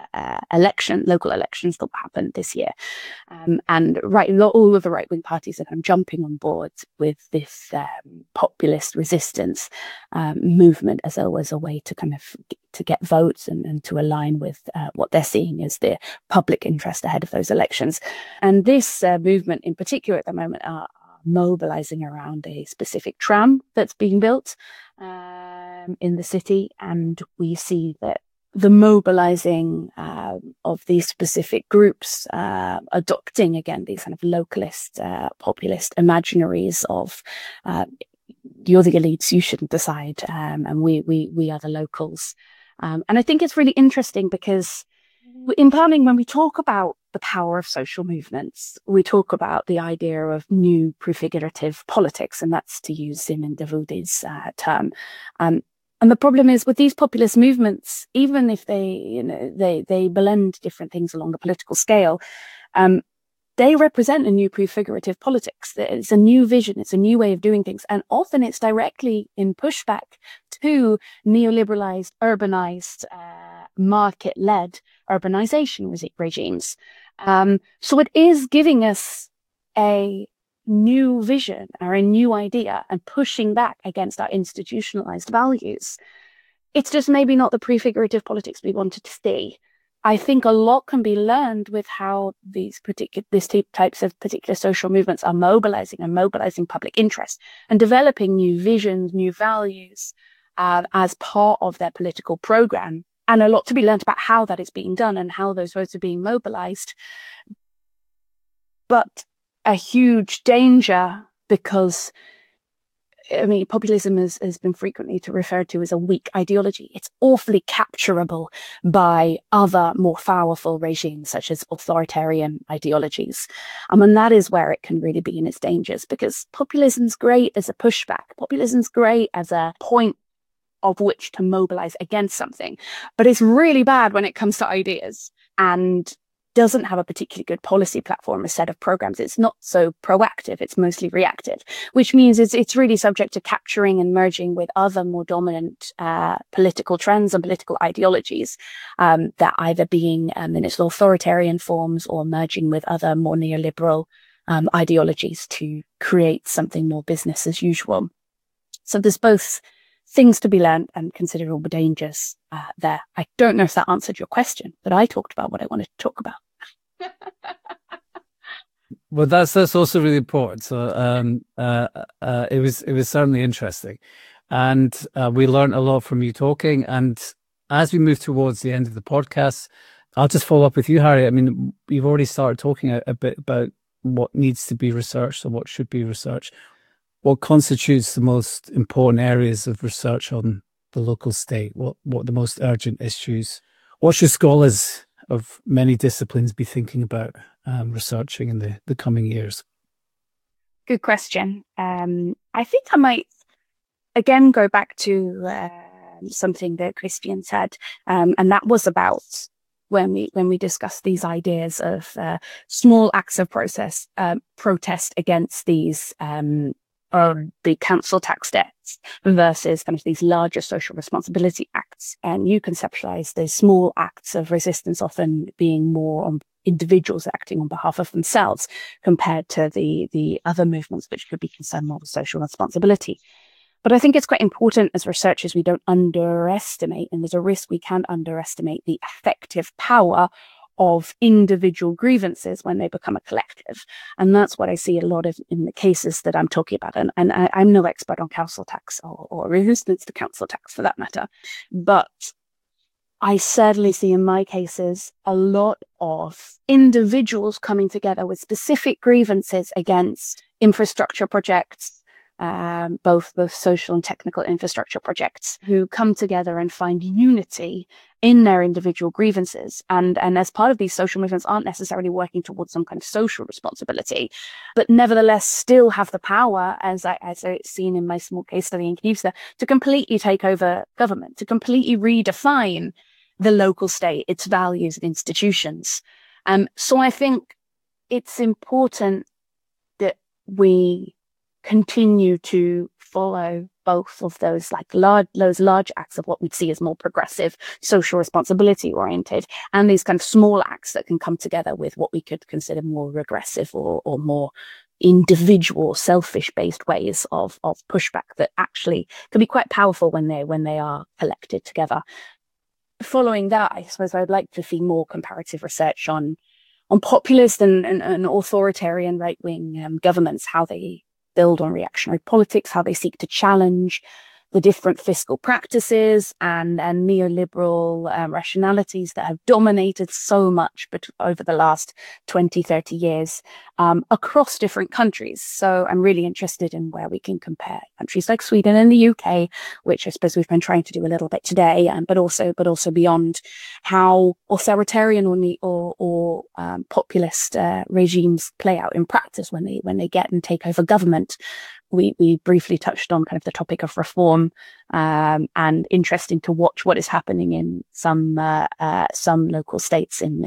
local elections that will happen this year. And all of the right-wing parties are kind of jumping on board with this populist resistance movement as always a way to kind of to get votes and to align with what they're seeing as the public interest ahead of those elections. And this movement in particular at the moment are mobilizing around a specific tram that's being built in the city. And we see that the mobilizing of these specific groups adopting, again, these kind of localist, populist imaginaries of you're the elites, you shouldn't decide, and we are the locals. And I think it's really interesting because in planning, when we talk about the power of social movements, we talk about the idea of new prefigurative politics, and that's to use Simon Davoudi's term. And the problem is with these populist movements, even if they blend different things along the political scale, they represent a new prefigurative politics. It's a new vision. It's a new way of doing things. And often it's directly in pushback to neoliberalized, urbanized, market-led urbanization regimes. So it is giving us a new vision or a new idea and pushing back against our institutionalized values. It's just maybe not the prefigurative politics we wanted to see. I think a lot can be learned with how these types of particular social movements are mobilizing public interest and developing new visions, new values as part of their political program. And a lot to be learned about how that is being done and how those votes are being mobilized. But a huge danger, because I mean, populism has been frequently referred to as a weak ideology. It's awfully capturable by other more powerful regimes, such as authoritarian ideologies. And that is where it can really be in its dangers, because populism's great as a pushback. Populism's great as a point of which to mobilize against something, but it's really bad when it comes to ideas and doesn't have a particularly good policy platform, a set of programs. It's not so proactive. It's mostly reactive, which means it's really subject to capturing and merging with other more dominant political trends and political ideologies, that either being in its authoritarian forms or merging with other more neoliberal ideologies to create something more business as usual. So there's both things to be learned and considerable dangers there. I don't know if that answered your question, but I talked about what I wanted to talk about. Well, that's also really important. So it was certainly interesting, and we learned a lot from you talking. And as we move towards the end of the podcast, I'll just follow up with you, Harry. I mean, you've already started talking a bit about what needs to be researched or what should be researched. What constitutes the most important areas of research on the local state? What the most urgent issues? What should scholars of many disciplines be thinking about researching in the coming years? Good question. I think I might again go back to something that Crispian said, and that was about when we discussed these ideas of small acts of protest against these the council tax debts versus kind of these larger social responsibility acts. And you conceptualize those small acts of resistance often being more on individuals acting on behalf of themselves compared to the other movements which could be concerned more with social responsibility. But I think it's quite important as researchers we don't underestimate, and there's a risk we can underestimate, the effective power of individual grievances when they become a collective. And that's what I see a lot of in the cases that I'm talking about. And I'm no expert on council tax or resistance to council tax for that matter. But I certainly see in my cases a lot of individuals coming together with specific grievances against infrastructure projects, both social and technical infrastructure projects, who come together and find unity in their individual grievances. And as part of these social movements aren't necessarily working towards some kind of social responsibility, but nevertheless still have the power, as I've seen in my small case study in Knivsta, to completely take over government, to completely redefine the local state, its values and institutions. So I think it's important that we continue to follow both of those large acts of what we'd see as more progressive, social responsibility oriented, and these kind of small acts that can come together with what we could consider more regressive or more individual, selfish based ways of pushback that actually can be quite powerful when they are collected together. Following that, I suppose I'd like to see more comparative research on populist and authoritarian right-wing governments, how they build on reactionary politics, how they seek to challenge the different fiscal practices and neoliberal rationalities that have dominated so much over the last 20, 30 years across different countries. So I'm really interested in where we can compare countries like Sweden and the UK, which I suppose we've been trying to do a little bit today, but also beyond, how authoritarian or populist regimes play out in practice when they get and take over government. We briefly touched on kind of the topic of reform, and interesting to watch what is happening in some local states in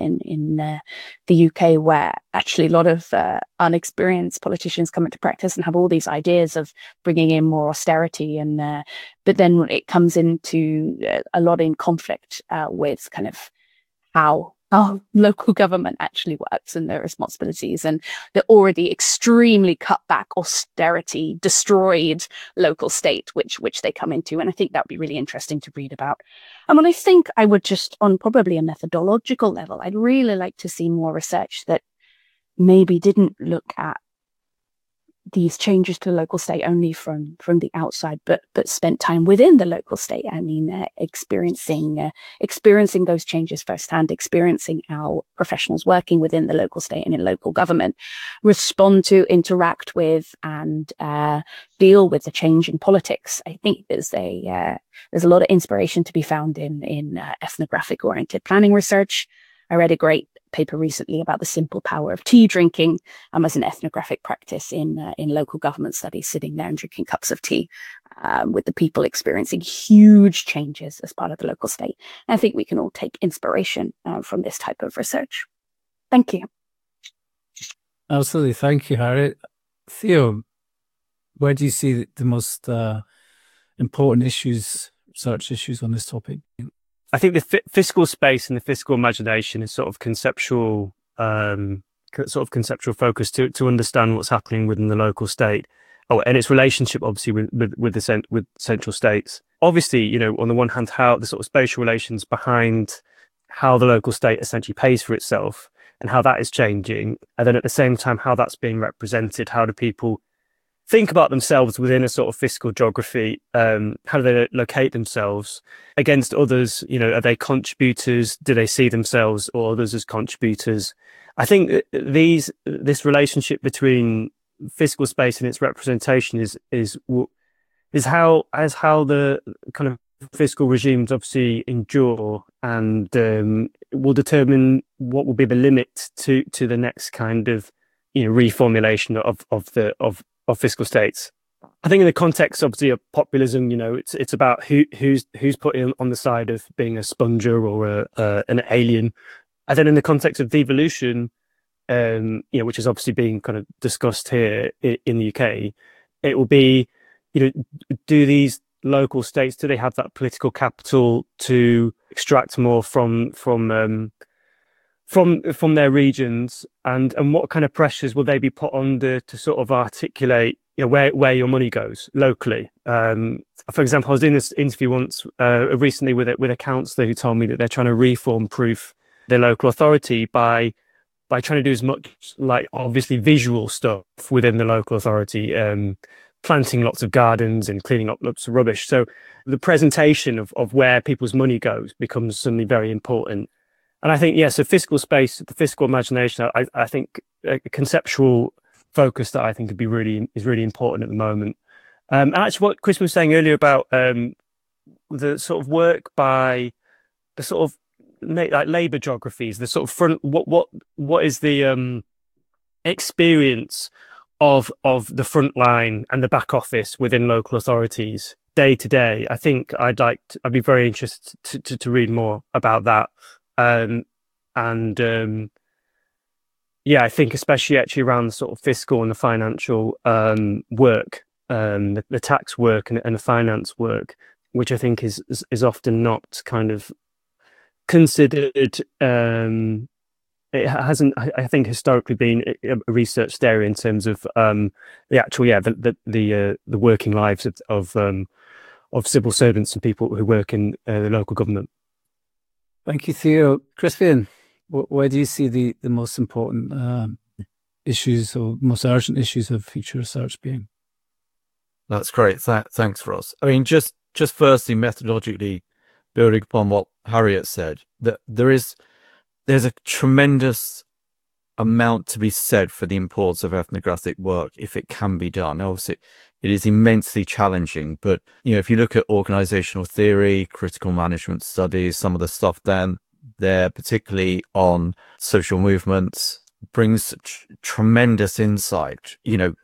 the UK, where actually a lot of unexperienced politicians come into practice and have all these ideas of bringing in more austerity, and but then it comes into a lot in conflict with kind of how local government actually works and their responsibilities, and the already extremely cut back, austerity destroyed local state which they come into. And I think that would be really interesting to read about. And when I think I would just, on probably a methodological level, I'd really like to see more research that maybe didn't look at these changes to the local state only from the outside, but spent time within the local state. I mean, experiencing those changes firsthand, experiencing how professionals working within the local state and in local government respond to, interact with, and deal with the change in politics. I think there's a lot of inspiration to be found in ethnographic oriented planning research. I read a great paper recently about the simple power of tea drinking as an ethnographic practice in local government studies, sitting there and drinking cups of tea with the people experiencing huge changes as part of the local state. And I think we can all take inspiration from this type of research. Thank you. Absolutely. Thank you, Harriet. Theo, where do you see the most important research issues on this topic? I think the fiscal space and the fiscal imagination is sort of conceptual focus to understand what's happening within the local state. Oh, and its relationship, obviously, with central states. Obviously, on the one hand, how the sort of spatial relations behind how the local state essentially pays for itself and how that is changing, and then at the same time, how that's being represented. How do people think about themselves within a sort of fiscal geography? How do they locate themselves against others? Are they contributors? Do they see themselves or others as contributors? I think this relationship between fiscal space and its representation is how the kind of fiscal regimes obviously endure, and will determine what will be the limit to the next kind of reformulation of fiscal states. I think in the context, obviously, of populism, it's about who's put on the side of being a sponger or an alien. And then in the context of devolution, which is obviously being kind of discussed here in the UK, it will be, do these local states, do they have that political capital to extract more from their regions, and what kind of pressures will they be put under to sort of articulate where your money goes locally? For example, I was doing this interview once recently with a councillor who told me that they're trying to reform-proof their local authority by trying to do as much, like, obviously visual stuff within the local authority, planting lots of gardens and cleaning up lots of rubbish. So the presentation of where people's money goes becomes suddenly very important. And I think, so fiscal space, the fiscal imagination, I think a conceptual focus that I think is really important at the moment. And actually what Chris was saying earlier about the sort of work by the sort of like labour geographies, the sort of front, what is the experience of the front line and the back office within local authorities day to day. I think I'd be very interested to read more about that. I think especially actually around the sort of fiscal and the financial work, the tax work and the finance work, which I think is often not kind of considered. It hasn't, I think, historically been a researched area in terms of the actual, the working lives of civil servants and people who work in the local government. Thank you, Theo. Crispian, where do you see the most important issues or most urgent issues of future research being? That's great. Thanks, Ross. I mean, just firstly, methodologically, building upon what Harriet said, that there's a tremendous amount to be said for the importance of ethnographic work if it can be done. Obviously, it is immensely challenging, but if you look at organizational theory, critical management studies, some of the stuff there, particularly on social movements, brings tremendous insight.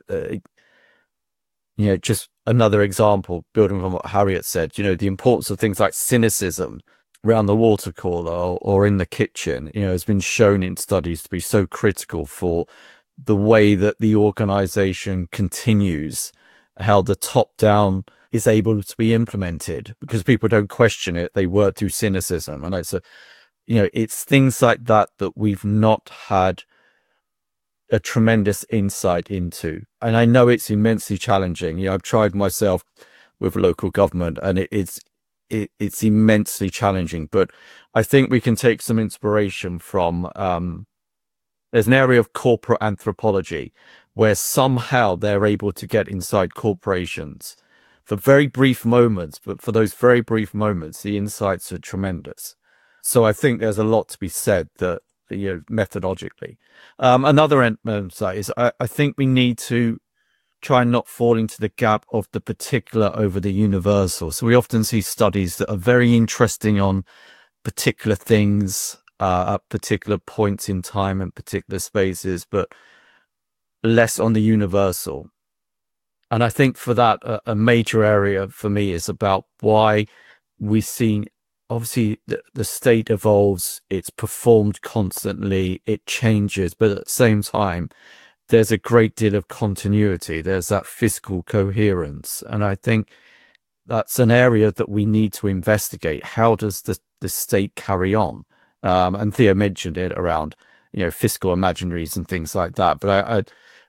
Just another example, building on what Harriet said, the importance of things like cynicism around the water cooler or in the kitchen, has been shown in studies to be so critical for the way that the organization continues, how the top down is able to be implemented because people don't question it. They work through cynicism. And it's things like that we've not had a tremendous insight into. And I know it's immensely challenging. I've tried myself with local government and it's immensely challenging, but I think we can take some inspiration from there's an area of corporate anthropology where somehow they're able to get inside corporations for very brief moments, but for those very brief moments, the insights are tremendous. So I think there's a lot to be said that, methodologically. Another insight is I think we need to try and not fall into the gap of the particular over the universal. So we often see studies that are very interesting on particular things at particular points in time and particular spaces, but less on the universal. And I think for that, a major area for me is about why we've seen, obviously, the state evolves, it's performed constantly, it changes, but at the same time, there's a great deal of continuity. There's that fiscal coherence. And I think that's an area that we need to investigate. How does the state carry on? And Theo mentioned it around, fiscal imaginaries and things like that. But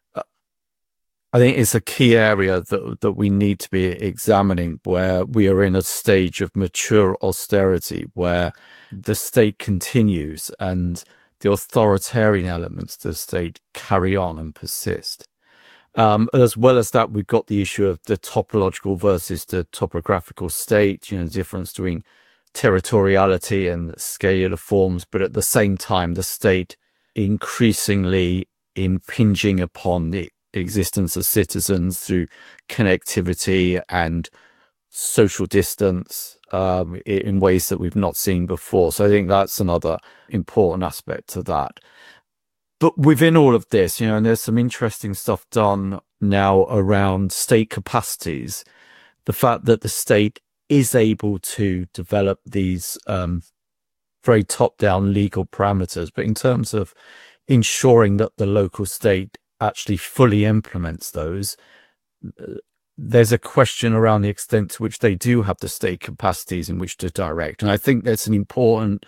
I think it's a key area that we need to be examining, where we are in a stage of mature austerity, where the state continues and the authoritarian elements of the state carry on and persist. As well as that, we've got the issue of the topological versus the topographical state, the difference between territoriality and scalar forms, but at the same time, the state increasingly impinging upon the existence of citizens through connectivity and social distance in ways that we've not seen before. So I think that's another important aspect to that. But within all of this, and there's some interesting stuff done now around state capacities, the fact that the state is able to develop these very top-down legal parameters, but in terms of ensuring that the local state actually fully implements those, there's a question around the extent to which they do have the state capacities in which to direct. And I think there's an important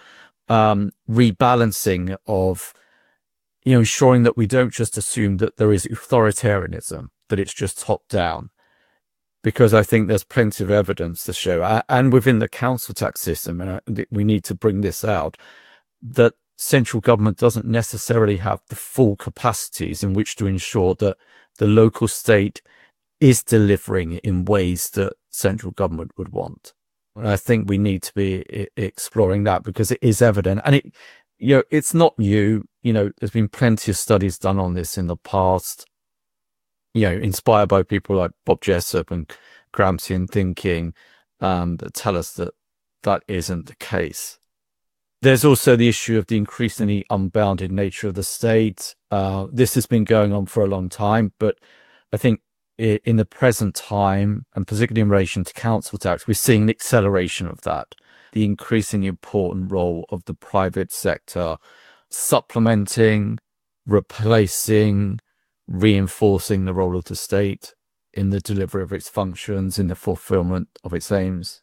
rebalancing of, ensuring that we don't just assume that there is authoritarianism, that it's just top down, because I think there's plenty of evidence to show, and within the council tax system, and we need to bring this out, that central government doesn't necessarily have the full capacities in which to ensure that the local state is delivering in ways that central government would want. And I think we need to be exploring that, because it is evident. And it's not new. There's been plenty of studies done on this in the past, inspired by people like Bob Jessup and Gramscian thinking, that tell us that that isn't the case. There's also the issue of the increasingly unbounded nature of the state. This has been going on for a long time, but I think in the present time, and particularly in relation to council tax, we're seeing an acceleration of that, the increasingly important role of the private sector supplementing, replacing, reinforcing the role of the state in the delivery of its functions, in the fulfillment of its aims.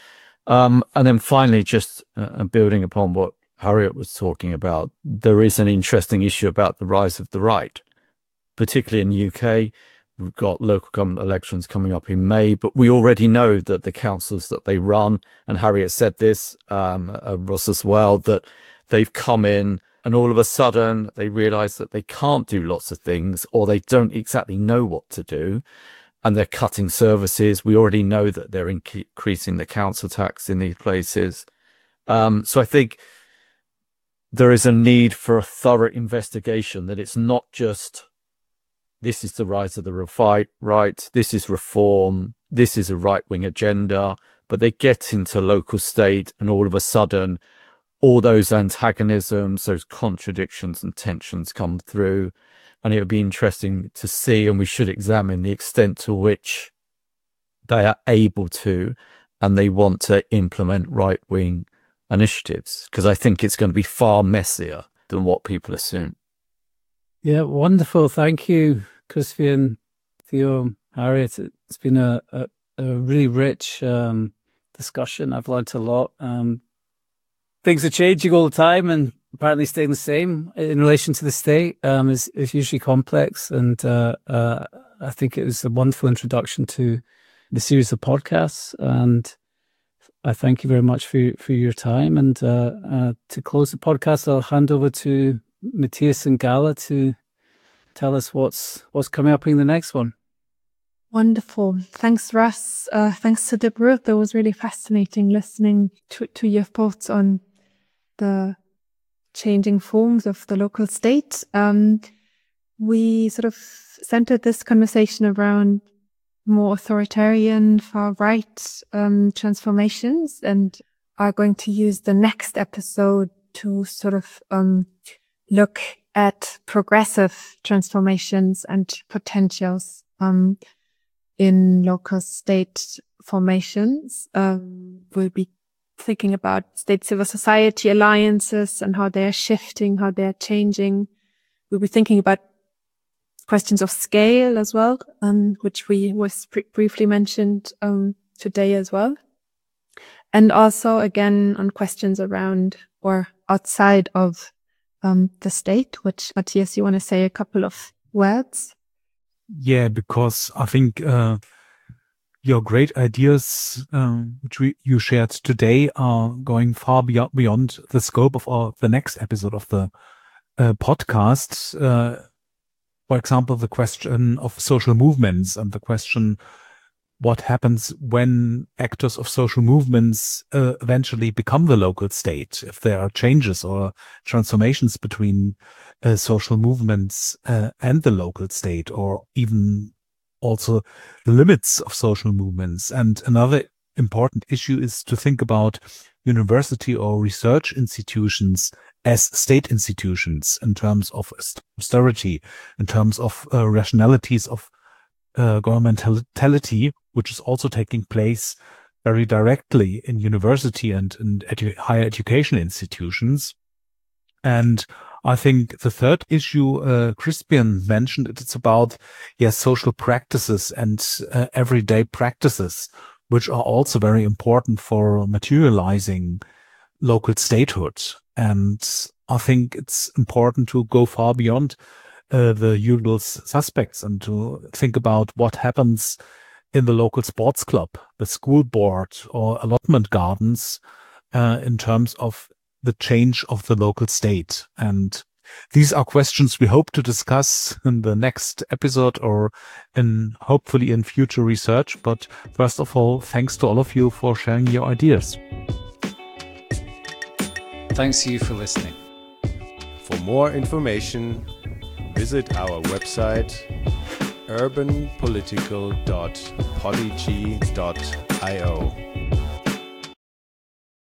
And then finally, just building upon what Harriet was talking about, there is an interesting issue about the rise of the right, particularly in the UK. We've got local government elections coming up in May, but we already know that the councils that they run, and Harriet said this, Ross as well, that they've come in and all of a sudden they realize that they can't do lots of things, or they don't exactly know what to do, and they're cutting services. We already know that they're increasing the council tax in these places. So I think there is a need for a thorough investigation, that it's not just, this is the rise of the right, this is reform, this is a right-wing agenda, but they get into local state and all of a sudden all those antagonisms, those contradictions and tensions come through. And it would be interesting to see, and we should examine the extent to which they are able to, and they want to implement right-wing initiatives, because I think it's going to be far messier than what people assume. Yeah, wonderful. Thank you, Crispian, Theo, Harriet. It's been a really rich discussion. I've learned a lot. Things are changing all the time, and apparently staying the same in relation to the state is usually complex. And I think it was a wonderful introduction to the series of podcasts. And I thank you very much for your time. And to close the podcast, I'll hand over to Matthias and Gala to tell us what's coming up in the next one. Wonderful. Thanks, Russ. Thanks to Deborah. That was really fascinating listening to your thoughts on the changing forms of the local state. We sort of centered this conversation around more authoritarian, far-right transformations, and are going to use the next episode to sort of look at progressive transformations and potentials in local state formations. We'll be thinking about state civil society alliances and how they're shifting, how they're changing. We'll be thinking about questions of scale as well, which was briefly mentioned today as well. And also, again, on questions around or outside of the state, which, Matthias, you want to say a couple of words? Yeah, because I think your great ideas, which you shared today, are going far beyond the scope of the next episode of the podcast. For example, the question of social movements and the question what happens when actors of social movements eventually become the local state, if there are changes or transformations between social movements and the local state, or even also the limits of social movements. And another important issue is to think about university or research institutions as state institutions in terms of austerity, in terms of rationalities of governmentality, which is also taking place very directly in university and in higher education institutions. And I think the third issue Crispian mentioned, it's about social practices and everyday practices, which are also very important for materializing local statehood. And I think it's important to go far beyond the usual suspects and to think about what happens in the local sports club, the school board, or allotment gardens in terms of the change of the local state. And these are questions we hope to discuss in the next episode or hopefully in future research. But first of all, thanks to all of you for sharing your ideas. Thanks to you for listening. For more information, visit our website urbanpolitical.podigy.io.